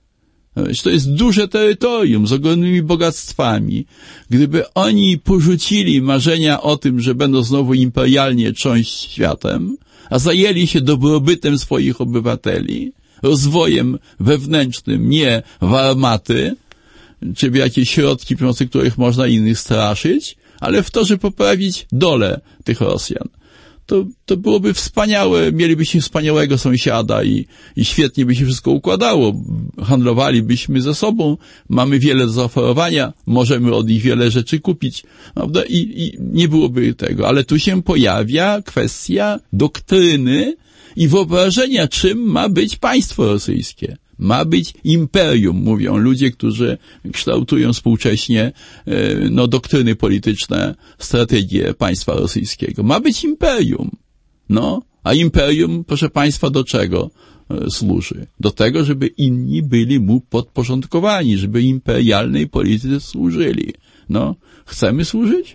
To jest duże terytorium z ogromnymi bogactwami. Gdyby oni porzucili marzenia o tym, że będą znowu imperialnie trząść światem, a zajęli się dobrobytem swoich obywateli, rozwojem wewnętrznym, nie w armaty, czy w jakieś środki, pomocy których można innych straszyć, ale w to, żeby poprawić dolę tych Rosjan. To, to byłoby wspaniałe, mielibyśmy wspaniałego sąsiada i, i świetnie by się wszystko układało. Handlowalibyśmy ze sobą, mamy wiele do zaoferowania, możemy od nich wiele rzeczy kupić, prawda? I, i nie byłoby tego. Ale tu się pojawia kwestia doktryny i wyobrażenia, czym ma być państwo rosyjskie. Ma być imperium, mówią ludzie, którzy kształtują współcześnie no, doktryny polityczne, strategie państwa rosyjskiego. Ma być imperium. No, a imperium, proszę Państwa, do czego służy? Do tego, żeby inni byli mu podporządkowani, żeby imperialnej polityce służyli. No, chcemy służyć?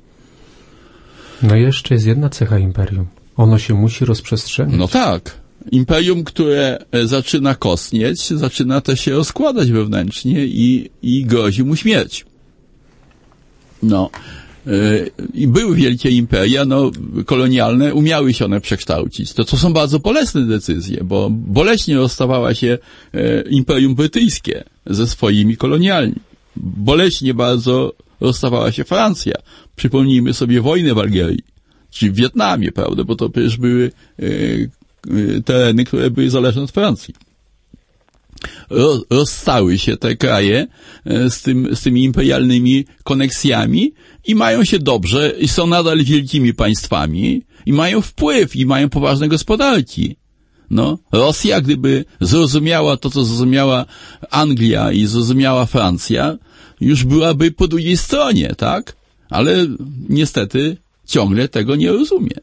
No jeszcze jest jedna cecha imperium. Ono się musi rozprzestrzeniać. No tak. Imperium, które zaczyna kostnieć, zaczyna też się rozkładać wewnętrznie i, i grozi mu śmierć. No. I były wielkie imperia, no, kolonialne, umiały się one przekształcić. To, to są bardzo bolesne decyzje, bo boleśnie rozstawała się Imperium Brytyjskie ze swoimi kolonialnymi. Boleśnie bardzo rozstawała się Francja. Przypomnijmy sobie wojnę w Algierii, czy w Wietnamie, prawda, bo to przecież były tereny, które były zależne od Francji. Rozstały się te kraje z, tym, z tymi imperialnymi koneksjami i mają się dobrze i są nadal wielkimi państwami i mają wpływ i mają poważne gospodarki. No, Rosja, gdyby zrozumiała to, co zrozumiała Anglia i zrozumiała Francja, już byłaby po drugiej stronie, tak? Ale niestety ciągle tego nie rozumie.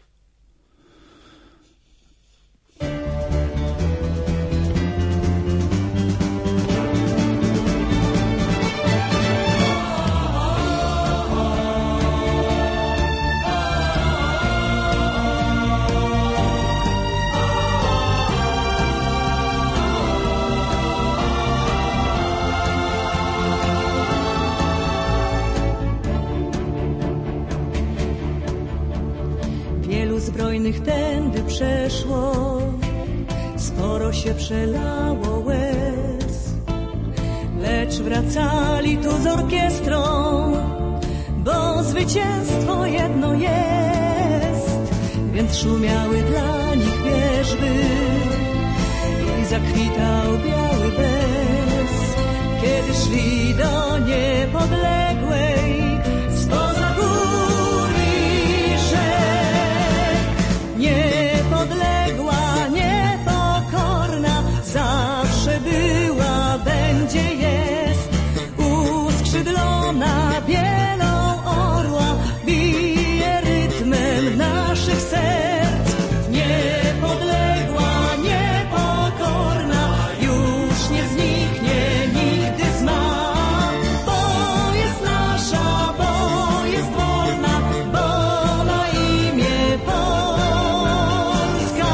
Zbrojnych tędy przeszło, sporo się przelało łez, lecz wracali tu z orkiestrą, bo zwycięstwo jedno jest, więc szumiały dla nich wierzby i zakwitał biały bez, kiedy szli do niepodległej spoza gór i rzek. Niepodległa, niepokorna, zawsze była, będzie, jest, uskrzydlona bielą orła, bije rytmem naszych serc. Niepodległa, niepokorna, już nie zniknie nigdy z map, bo jest nasza, bo jest wolna, bo ma imię Polska.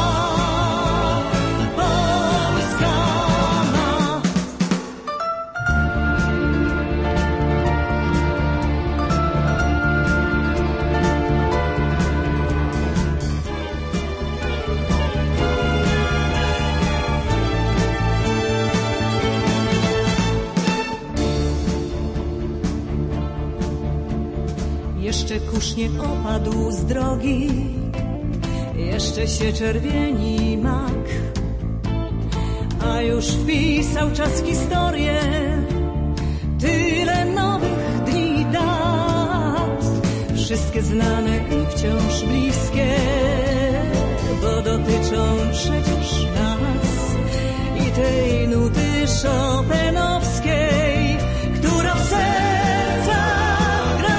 Polska ma. Jeszcze kurz nie opadł z drogi, jeszcze się czerwieni mak, a już wpisał czas w historię tyle nowych dni i dat, wszystkie znane i wciąż bliskie, bo dotyczą przecież nas i tej nuty chopinowskiej, która w sercach gra.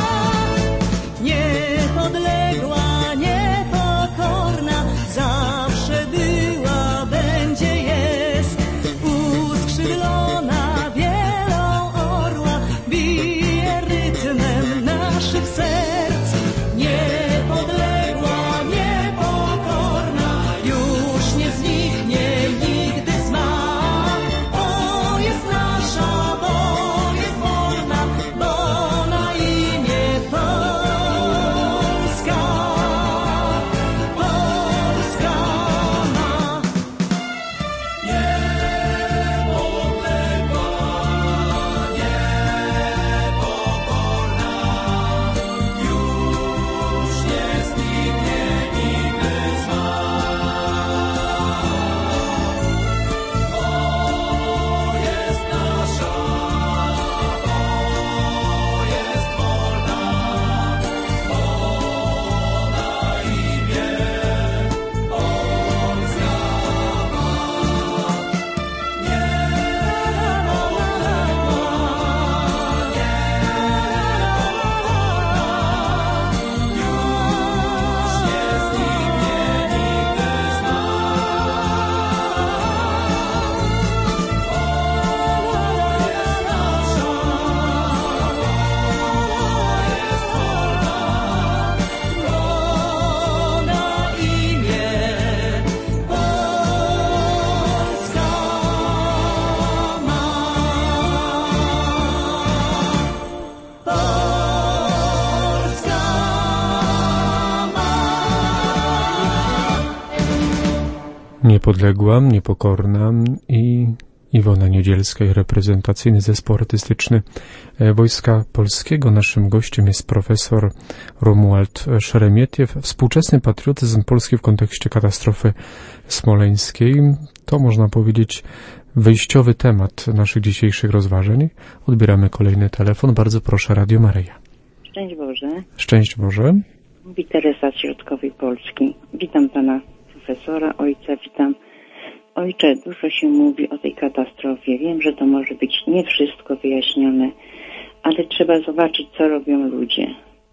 Niepodległa, niepokorna, zawsze była, będzie, jest, uskrzydlona bielą orła, bije rytmem naszych serc. Niepodległa, niepokorna, już nie zniknie nigdy z map, bo jest nasza, bo jest wolna, bo na imię Polska. Polska ma. Niepodległa, niepokorna i Iwona Niedzielska i reprezentacyjny zespół artystyczny Wojska Polskiego. Naszym gościem jest profesor Romuald Szeremietiew. Współczesny patriotyzm Polski w kontekście katastrofy smoleńskiej. To, można powiedzieć, wyjściowy temat naszych dzisiejszych rozważań. Odbieramy kolejny telefon. Bardzo proszę, Radio Maryja. Szczęść Boże. Szczęść Boże. Mówi Teresa z Środkowej Polski. Witam pana profesora, ojca, witam. Ojcze, dużo się mówi o tej katastrofie. Wiem, że to może być nie wszystko wyjaśnione, ale trzeba zobaczyć, co robią ludzie.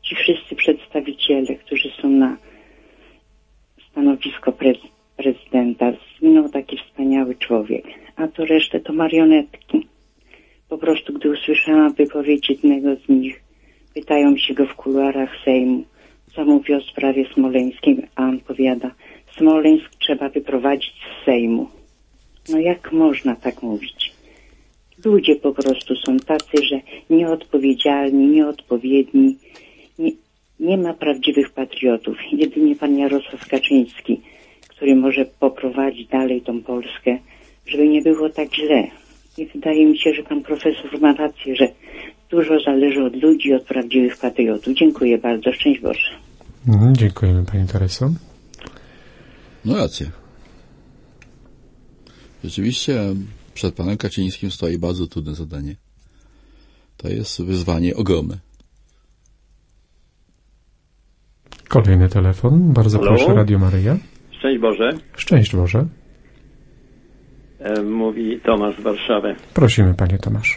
ci wszyscy przedstawiciele, którzy są na stanowisko pre- prezydenta, zginął taki wspaniały człowiek, a to resztę to marionetki. Po prostu, gdy usłyszałam wypowiedź jednego z nich, pytają się go w kuluarach Sejmu, co mówi o sprawie smoleńskiej, a on powiada, Smoleńsk trzeba wyprowadzić z Sejmu. No jak można tak mówić? Ludzie po prostu są tacy, że nieodpowiedzialni, nieodpowiedni. Nie, nie ma prawdziwych patriotów. Jedynie pan Jarosław Kaczyński, który może poprowadzić dalej tą Polskę, żeby nie było tak źle. I wydaje mi się, że pan profesor ma rację, że dużo zależy od ludzi, od prawdziwych patriotów. Dziękuję bardzo. Szczęść Boże. Mm, dziękujemy pani Tereso. No rację. Rzeczywiście przed panem Kaczyńskim stoi bardzo trudne zadanie. To jest wyzwanie ogromne. Kolejny telefon. Bardzo Halo? proszę, Radio Maryja. Szczęść Boże. Szczęść Boże. E, mówi Tomasz z Warszawy. Prosimy, panie Tomasz.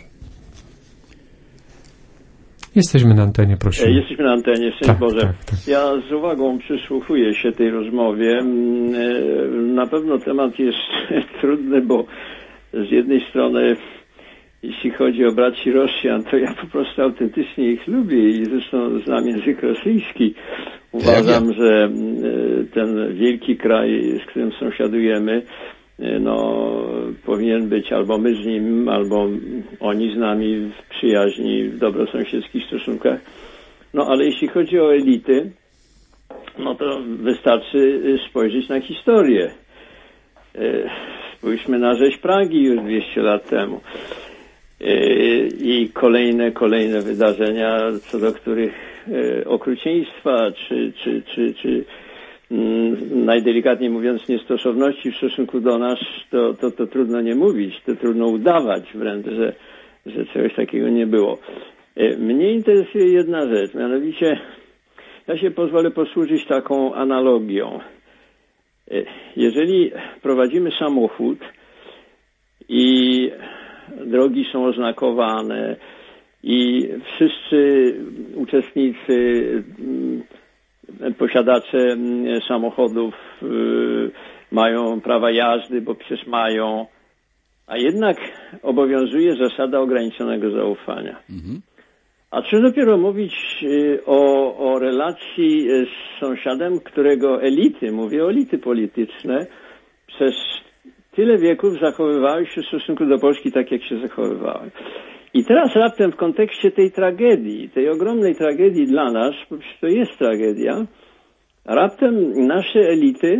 Jesteśmy na antenie, prosimy. E, jesteśmy na antenie, szczęść tak, Boże. Tak, tak. Ja z uwagą przysłuchuję się tej rozmowie. E, na pewno temat jest trudny, bo z jednej strony, jeśli chodzi o braci Rosjan, to ja po prostu autentycznie ich lubię i zresztą znam język rosyjski. Uważam, że ten wielki kraj, z którym sąsiadujemy, no, powinien być albo my z nim, albo oni z nami w przyjaźni, w dobrosąsiedzkich stosunkach. No, ale jeśli chodzi o elity, no to wystarczy spojrzeć na historię. Spójrzmy na rzeź Pragi już dwieście lat temu. I kolejne, kolejne wydarzenia, co do których okrucieństwa, czy, czy, czy, czy najdelikatniej mówiąc niestosowności w stosunku do nas, to, to, to trudno nie mówić, to trudno udawać wręcz, że, że czegoś takiego nie było. Mnie interesuje jedna rzecz, mianowicie ja się pozwolę posłużyć taką analogią. Jeżeli prowadzimy samochód i drogi są oznakowane i wszyscy uczestnicy, posiadacze samochodów mają prawa jazdy, bo przecież mają, a jednak obowiązuje zasada ograniczonego zaufania. Mhm. A co dopiero mówić o, o relacji z sąsiadem, którego elity, mówię o elity polityczne, przez tyle wieków zachowywały się w stosunku do Polski tak, jak się zachowywały. I teraz raptem w kontekście tej tragedii, tej ogromnej tragedii dla nas, bo przecież to jest tragedia, raptem nasze elity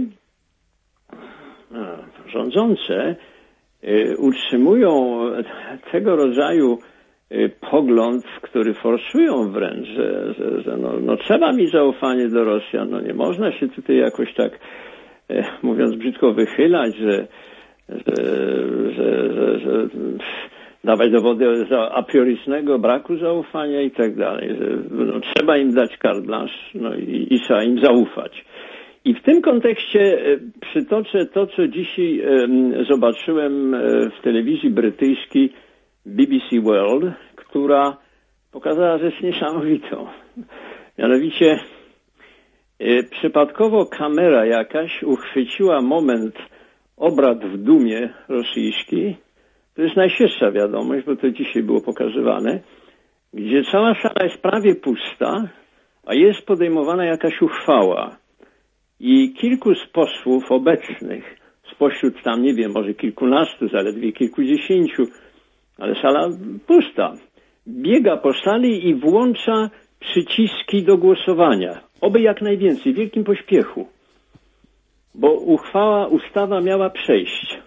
rządzące y, utrzymują tego rodzaju y, pogląd, który forsują wręcz, że, że, że no, no trzeba mieć zaufanie do Rosjan, no nie można się tutaj jakoś tak, y, mówiąc brzydko, wychylać, że Że, że, że, że dawać dowody za a priorycznego braku zaufania i tak dalej, że no, trzeba im dać carte blanche, no i, i trzeba im zaufać. I w tym kontekście przytoczę to, co dzisiaj e, zobaczyłem w telewizji brytyjskiej B B C World, która pokazała rzecz niesamowitą. Mianowicie e, przypadkowo kamera jakaś uchwyciła moment obrad w Dumie rosyjskiej. To jest najświeższa wiadomość, bo to dzisiaj było pokazywane, gdzie cała sala jest prawie pusta, a jest podejmowana jakaś uchwała. I kilku z posłów obecnych, spośród tam, nie wiem, może kilkunastu, zaledwie kilkudziesięciu, ale sala pusta, biega po sali i włącza przyciski do głosowania. Oby jak najwięcej, w wielkim pośpiechu. Bo uchwała, ustawa miała przejść.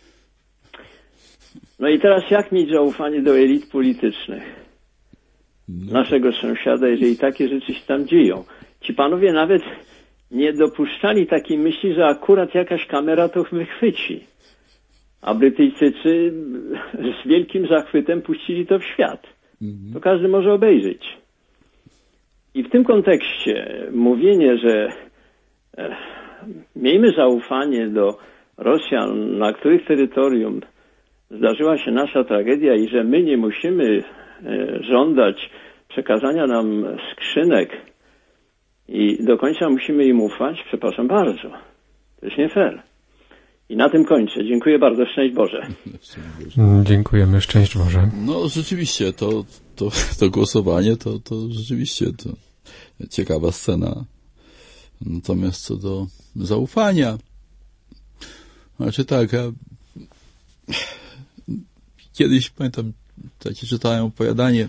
No i teraz jak mieć zaufanie do elit politycznych naszego sąsiada, jeżeli takie rzeczy się tam dzieją? Ci panowie nawet nie dopuszczali takiej myśli, że akurat jakaś kamera to wychwyci. A Brytyjczycy z wielkim zachwytem puścili to w świat. To każdy może obejrzeć. I w tym kontekście mówienie, że e, miejmy zaufanie do Rosjan, na których terytorium zdarzyła się nasza tragedia i że my nie musimy e, żądać przekazania nam skrzynek i do końca musimy im ufać, przepraszam bardzo. To jest nie fair. I na tym kończę. Dziękuję bardzo. Szczęść Boże. Dziękujemy. Szczęść Boże. No rzeczywiście, to, to, to głosowanie, to, to rzeczywiście to ciekawa scena. Natomiast co do zaufania, znaczy tak, ja kiedyś, pamiętam, takie czytałem opowiadanie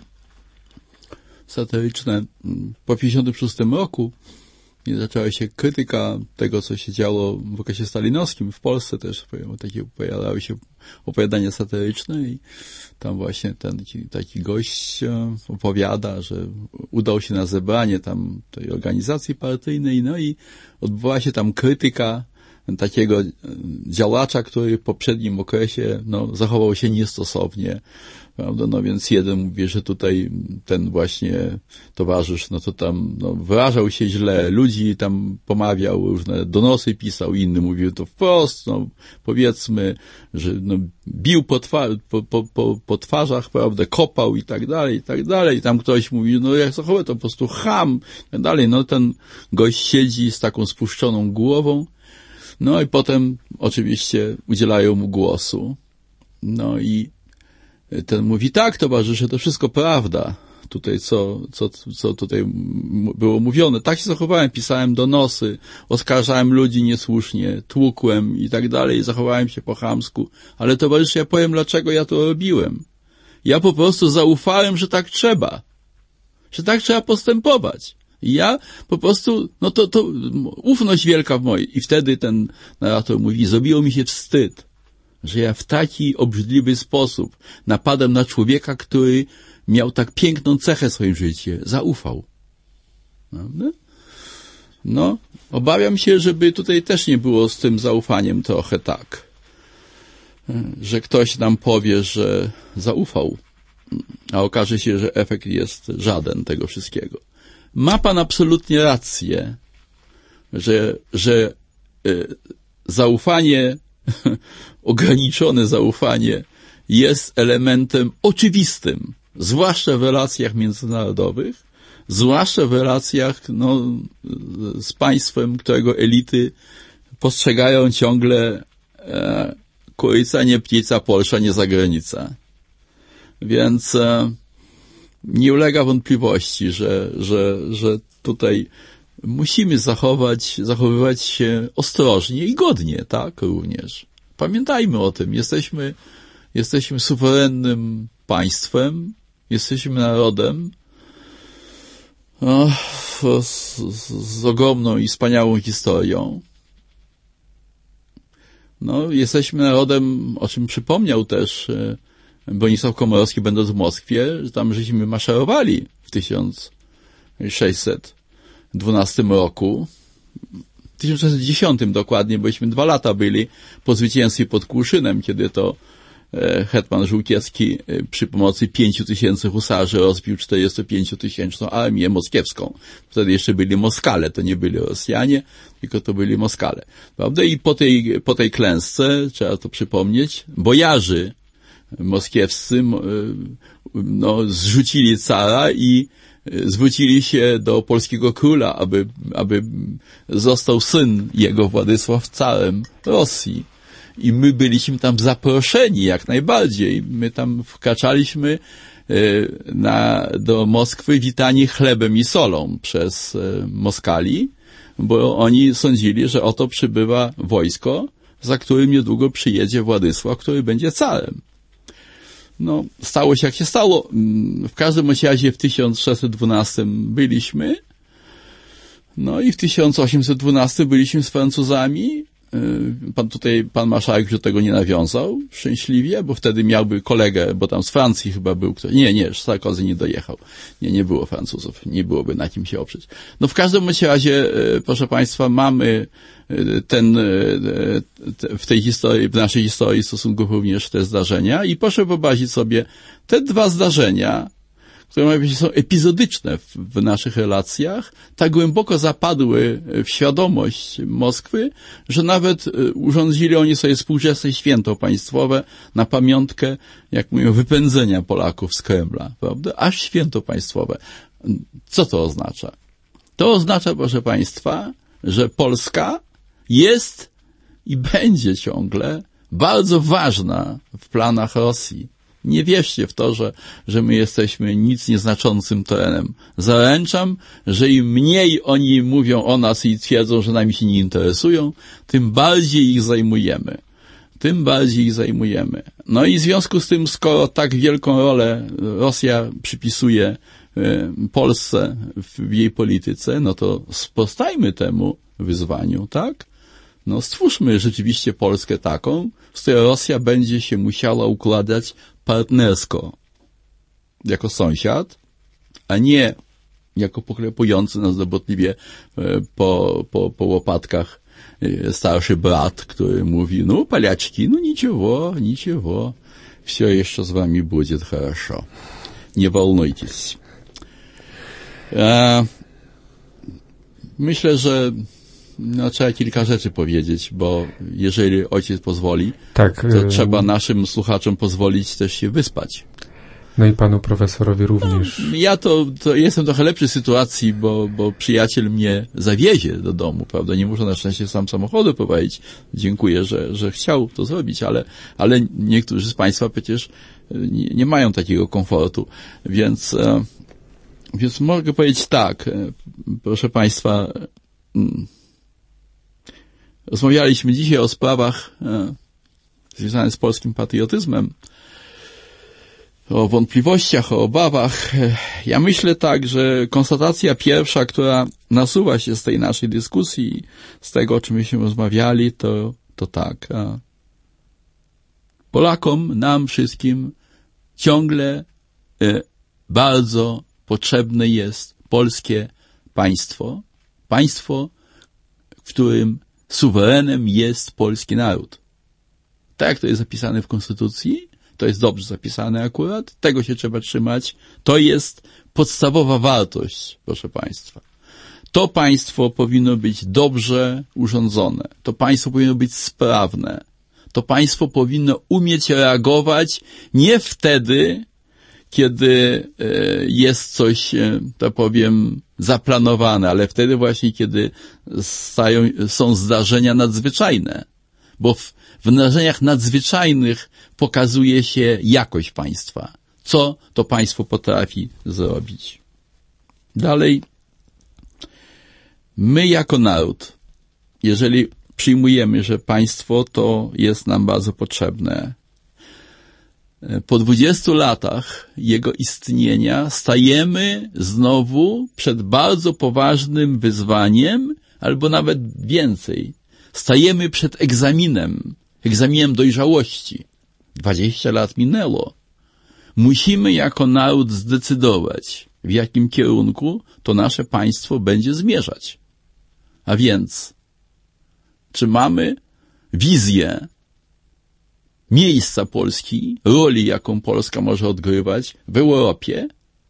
satyryczne po pięćdziesiątym szóstym roku i zaczęła się krytyka tego, co się działo w okresie stalinowskim. W Polsce też takie pojawiały się opowiadania satyryczne i tam właśnie ten taki, taki gość opowiada, że udał się na zebranie tam tej organizacji partyjnej, no i odbyła się tam krytyka takiego działacza, który w poprzednim okresie no, zachował się niestosownie, prawda? No więc jeden mówi, że tutaj ten właśnie towarzysz, no to tam no, wyrażał się źle, ludzi tam pomawiał, różne donosy pisał, inny mówił to wprost, no powiedzmy, że no, bił po, twa- po, po, po, po twarzach, prawda, kopał i tak dalej, i tak dalej. I tam ktoś mówi, no jak zachował to po prostu cham, i tak dalej. No ten gość siedzi z taką spuszczoną głową. No i potem oczywiście udzielają mu głosu. No i ten mówi, tak towarzysze, to wszystko prawda. Tutaj co, co, co tutaj było mówione. Tak się zachowałem, pisałem donosy, oskarżałem ludzi niesłusznie, tłukłem i tak dalej, zachowałem się po chamsku. Ale towarzysze, ja powiem, dlaczego ja to robiłem. Ja po prostu zaufałem, że tak trzeba. Że tak trzeba postępować. I ja po prostu, no to, to ufność wielka w mojej. I wtedy ten narrator mówi, zrobiło mi się wstyd, że ja w taki obrzydliwy sposób napadłem na człowieka, który miał tak piękną cechę w swoim życiu. Zaufał. Prawda? No, obawiam się, żeby tutaj też nie było z tym zaufaniem trochę tak, że ktoś nam powie, że zaufał, a okaże się, że efekt jest żaden tego wszystkiego. Ma pan absolutnie rację, że, że y, zaufanie, ograniczone zaufanie jest elementem oczywistym, zwłaszcza w relacjach międzynarodowych, zwłaszcza w relacjach no, z państwem, którego elity postrzegają ciągle e, Kuryca, nie ptica, Polsza, nie zagranica. Więc e, nie ulega wątpliwości, że, że, że tutaj musimy zachować, zachowywać się ostrożnie i godnie, tak, również. Pamiętajmy o tym, jesteśmy, jesteśmy suwerennym państwem, jesteśmy narodem o, z, z ogromną i wspaniałą historią. No, jesteśmy narodem, o czym przypomniał też Bronisław Komorowski, będąc w Moskwie, że tam żeśmy maszerowali w tysiąc sześćset dwunastym roku. W tysiąc sześćset dziesiątym dokładnie, bośmy dwa lata byli po zwycięstwie pod Kłuszynem, kiedy to hetman Żółkiewski przy pomocy pięciu tysięcy husarzy rozbił czterdziestopięciotysięczną armię moskiewską. Wtedy jeszcze byli Moskale, to nie byli Rosjanie, tylko to byli Moskale. Prawda? I po tej, po tej klęsce, trzeba to przypomnieć, bojarzy moskiewscy no, zrzucili cara i zwrócili się do polskiego króla, aby, aby został syn jego, Władysław, carem Rosji. I my byliśmy tam zaproszeni jak najbardziej. My tam wkraczaliśmy na, do Moskwy witani chlebem i solą przez Moskali, bo oni sądzili, że oto przybywa wojsko, za którym niedługo przyjedzie Władysław, który będzie carem. No, stało się jak się stało. W każdym razie w tysiąc sześćset dwunastym byliśmy, no i w tysiąc osiemset dwunastym byliśmy z Francuzami. Pan tutaj, pan marszałek już do tego nie nawiązał szczęśliwie, bo wtedy miałby kolegę, bo tam z Francji chyba był ktoś. Nie, nie, Sarkozy nie dojechał. Nie, nie było Francuzów. Nie byłoby na kim się oprzeć. No w każdym razie, proszę państwa, mamy ten, w tej historii, w naszej historii stosunków również te zdarzenia i proszę wyobrazić sobie te dwa zdarzenia, które są epizodyczne w, w naszych relacjach, tak głęboko zapadły w świadomość Moskwy, że nawet urządzili oni sobie współczesne święto państwowe na pamiątkę, jak mówią, wypędzenia Polaków z Kremla, prawda? Aż święto państwowe. Co to oznacza? To oznacza, proszę Państwa, że Polska jest i będzie ciągle bardzo ważna w planach Rosji. Nie wierzcie w to, że, że my jesteśmy nic nieznaczącym terenem. Zaręczam, że im mniej oni mówią o nas i twierdzą, że nami się nie interesują, tym bardziej ich zajmujemy. Tym bardziej ich zajmujemy. No i w związku z tym, skoro tak wielką rolę Rosja przypisuje Polsce w jej polityce, no to sprostajmy temu wyzwaniu, tak? No stwórzmy rzeczywiście Polskę taką, z której Rosja będzie się musiała układać partnersko, jako sąsiad, a nie jako poklepujący nas dobrotliwie po, po, po łopatkach starszy brat, który mówi, no palaczki, no niczego, niczego, все jeszcze z wami будет хорошо. Nie волнуйтесь. E, myślę, że no, trzeba kilka rzeczy powiedzieć, bo jeżeli ojciec pozwoli, tak, to trzeba naszym słuchaczom pozwolić też się wyspać. No i panu profesorowi również. No, ja to, to jestem trochę lepszej sytuacji, bo, bo przyjaciel mnie zawiezie do domu, prawda? Nie muszę na szczęście sam samochodu prowadzić. Dziękuję, że, że chciał to zrobić, ale, ale niektórzy z Państwa przecież nie, nie mają takiego komfortu. Więc, więc mogę powiedzieć tak, proszę Państwa, rozmawialiśmy dzisiaj o sprawach związanych z polskim patriotyzmem, o wątpliwościach, o obawach. Ja myślę tak, że konstatacja pierwsza, która nasuwa się z tej naszej dyskusji, z tego, o czym myśmy rozmawiali, to, to tak. A Polakom, nam wszystkim ciągle e, bardzo potrzebne jest polskie państwo. Państwo, w którym suwerenem jest polski naród. Tak jak to jest zapisane w Konstytucji, to jest dobrze zapisane akurat, tego się trzeba trzymać. To jest podstawowa wartość, proszę Państwa. To państwo powinno być dobrze urządzone. To państwo powinno być sprawne. To państwo powinno umieć reagować nie wtedy, kiedy jest coś, tak powiem, zaplanowane, ale wtedy właśnie, kiedy stają, są zdarzenia nadzwyczajne. Bo w, w wydarzeniach nadzwyczajnych pokazuje się jakość państwa. Co to państwo potrafi zrobić. Dalej, my jako naród, jeżeli przyjmujemy, że państwo to jest nam bardzo potrzebne, po dwudziestu latach jego istnienia stajemy znowu przed bardzo poważnym wyzwaniem, albo nawet więcej. Stajemy przed egzaminem, egzaminem dojrzałości. Dwadzieścia lat minęło. Musimy jako naród zdecydować, w jakim kierunku to nasze państwo będzie zmierzać. A więc, czy mamy wizję miejsca Polski, roli, jaką Polska może odgrywać w Europie,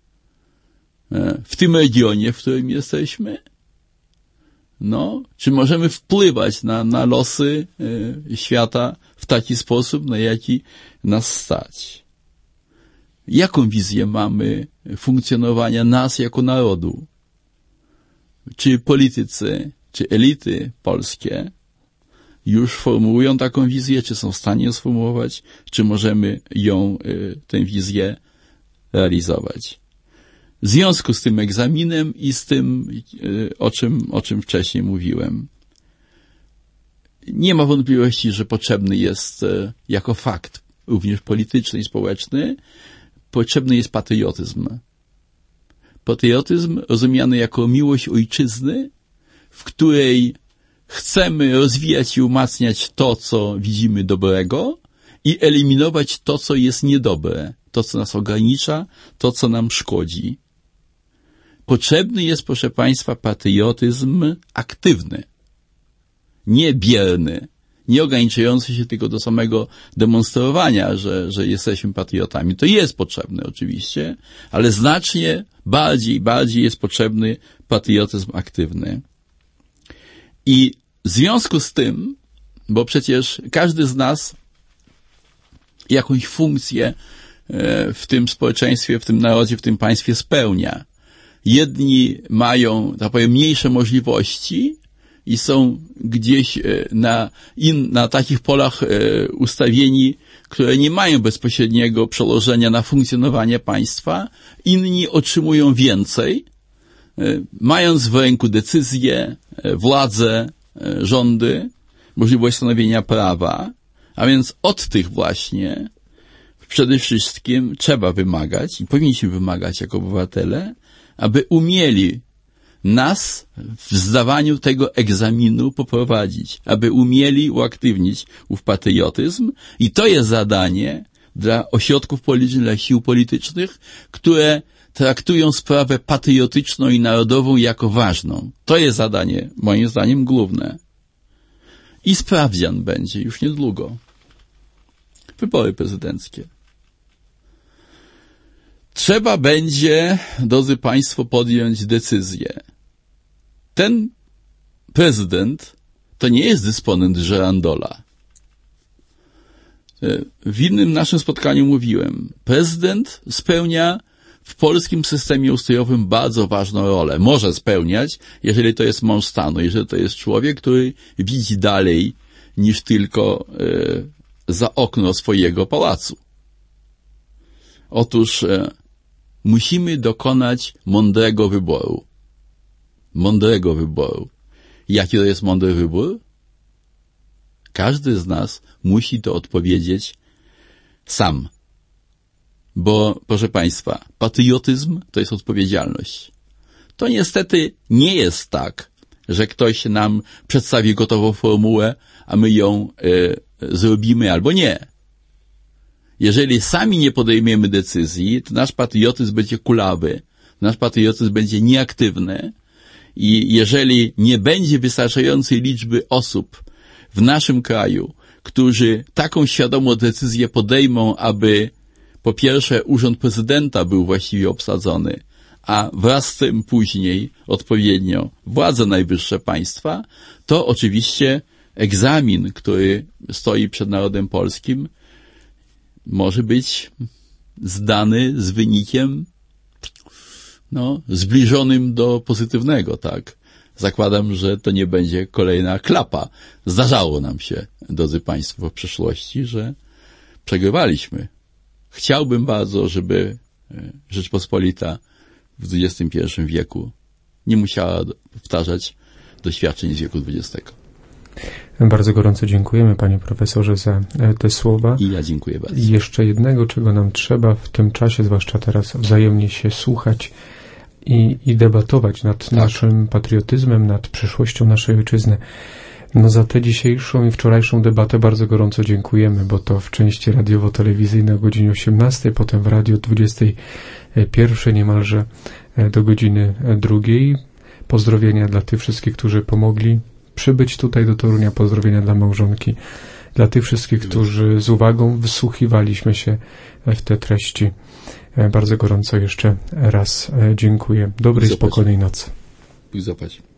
w tym regionie, w którym jesteśmy? No, czy możemy wpływać na, na losy y, świata w taki sposób, na jaki nas stać? Jaką wizję mamy funkcjonowania nas jako narodu? Czy politycy, czy elity polskie już formułują taką wizję, czy są w stanie ją sformułować, czy możemy ją, y, tę wizję realizować? W związku z tym egzaminem i z tym, o czym, o czym wcześniej mówiłem, nie ma wątpliwości, że potrzebny jest jako fakt, również polityczny i społeczny, potrzebny jest patriotyzm. Patriotyzm rozumiany jako miłość ojczyzny, w której chcemy rozwijać i umacniać to, co widzimy dobrego i eliminować to, co jest niedobre, to, co nas ogranicza, to, co nam szkodzi. Potrzebny jest, proszę Państwa, patriotyzm aktywny, nie bierny, nie ograniczający się tylko do samego demonstrowania, że, że jesteśmy patriotami. To jest potrzebne oczywiście, ale znacznie bardziej, bardziej jest potrzebny patriotyzm aktywny. I w związku z tym, bo przecież każdy z nas jakąś funkcję w tym społeczeństwie, w tym narodzie, w tym państwie spełnia. jedni mają, tak powiem, mniejsze możliwości i są gdzieś na, in, na takich polach ustawieni, które nie mają bezpośredniego przełożenia na funkcjonowanie państwa. Inni otrzymują więcej, mając w ręku decyzje, władzę, rządy, możliwość stanowienia prawa, a więc od tych właśnie przede wszystkim trzeba wymagać i powinniśmy wymagać jako obywatele, aby umieli nas w zdawaniu tego egzaminu poprowadzić, aby umieli uaktywnić ów patriotyzm i to jest zadanie dla ośrodków politycznych, dla sił politycznych, które traktują sprawę patriotyczną i narodową jako ważną. To jest zadanie, moim zdaniem, główne. I sprawdzian będzie już niedługo. Wybory prezydenckie. Trzeba będzie, drodzy Państwo, podjąć decyzję. Ten prezydent to nie jest dysponent żerandola. W innym naszym spotkaniu mówiłem, prezydent spełnia w polskim systemie ustrojowym bardzo ważną rolę. Może spełniać, jeżeli to jest mąż stanu, jeżeli to jest człowiek, który widzi dalej niż tylko e, za okno swojego pałacu. Otóż e, musimy dokonać mądrego wyboru. Mądrego wyboru. Jaki to jest mądry wybór? Każdy z nas musi to odpowiedzieć sam. Bo, proszę Państwa, patriotyzm to jest odpowiedzialność. To niestety nie jest tak, że ktoś nam przedstawi gotową formułę, a my ją e, zrobimy albo nie. Jeżeli sami nie podejmiemy decyzji, to nasz patriotyzm będzie kulawy, nasz patriotyzm będzie nieaktywny i jeżeli nie będzie wystarczającej liczby osób w naszym kraju, którzy taką świadomą decyzję podejmą, aby po pierwsze urząd prezydenta był właściwie obsadzony, a wraz z tym później odpowiednio władze najwyższe państwa, to oczywiście egzamin, który stoi przed narodem polskim, może być zdany z wynikiem no, zbliżonym do pozytywnego, tak. Zakładam, że to nie będzie kolejna klapa. Zdarzało nam się, drodzy Państwo, w przeszłości, że przegrywaliśmy. Chciałbym bardzo, żeby Rzeczpospolita w dwudziestym pierwszym wieku nie musiała powtarzać doświadczeń z wieku dwudziestego. Bardzo gorąco dziękujemy, panie profesorze, za te słowa. I ja dziękuję bardzo. I jeszcze jednego, czego nam trzeba w tym czasie, zwłaszcza teraz, wzajemnie się słuchać i, i debatować nad tak. naszym patriotyzmem, nad przyszłością naszej ojczyzny. No za tę dzisiejszą i wczorajszą debatę bardzo gorąco dziękujemy, bo to w części radiowo-telewizyjnej o godzinie osiemnastej, potem w radiu dwudziestej pierwszej niemalże do godziny drugiej. Pozdrowienia dla tych wszystkich, którzy pomogli przybyć tutaj do Torunia, pozdrowienia dla małżonki, dla tych wszystkich, którzy z uwagą wsłuchiwaliśmy się w te treści. Bardzo gorąco jeszcze raz dziękuję. Dobrej, spokojnej nocy. Bóg zapłać.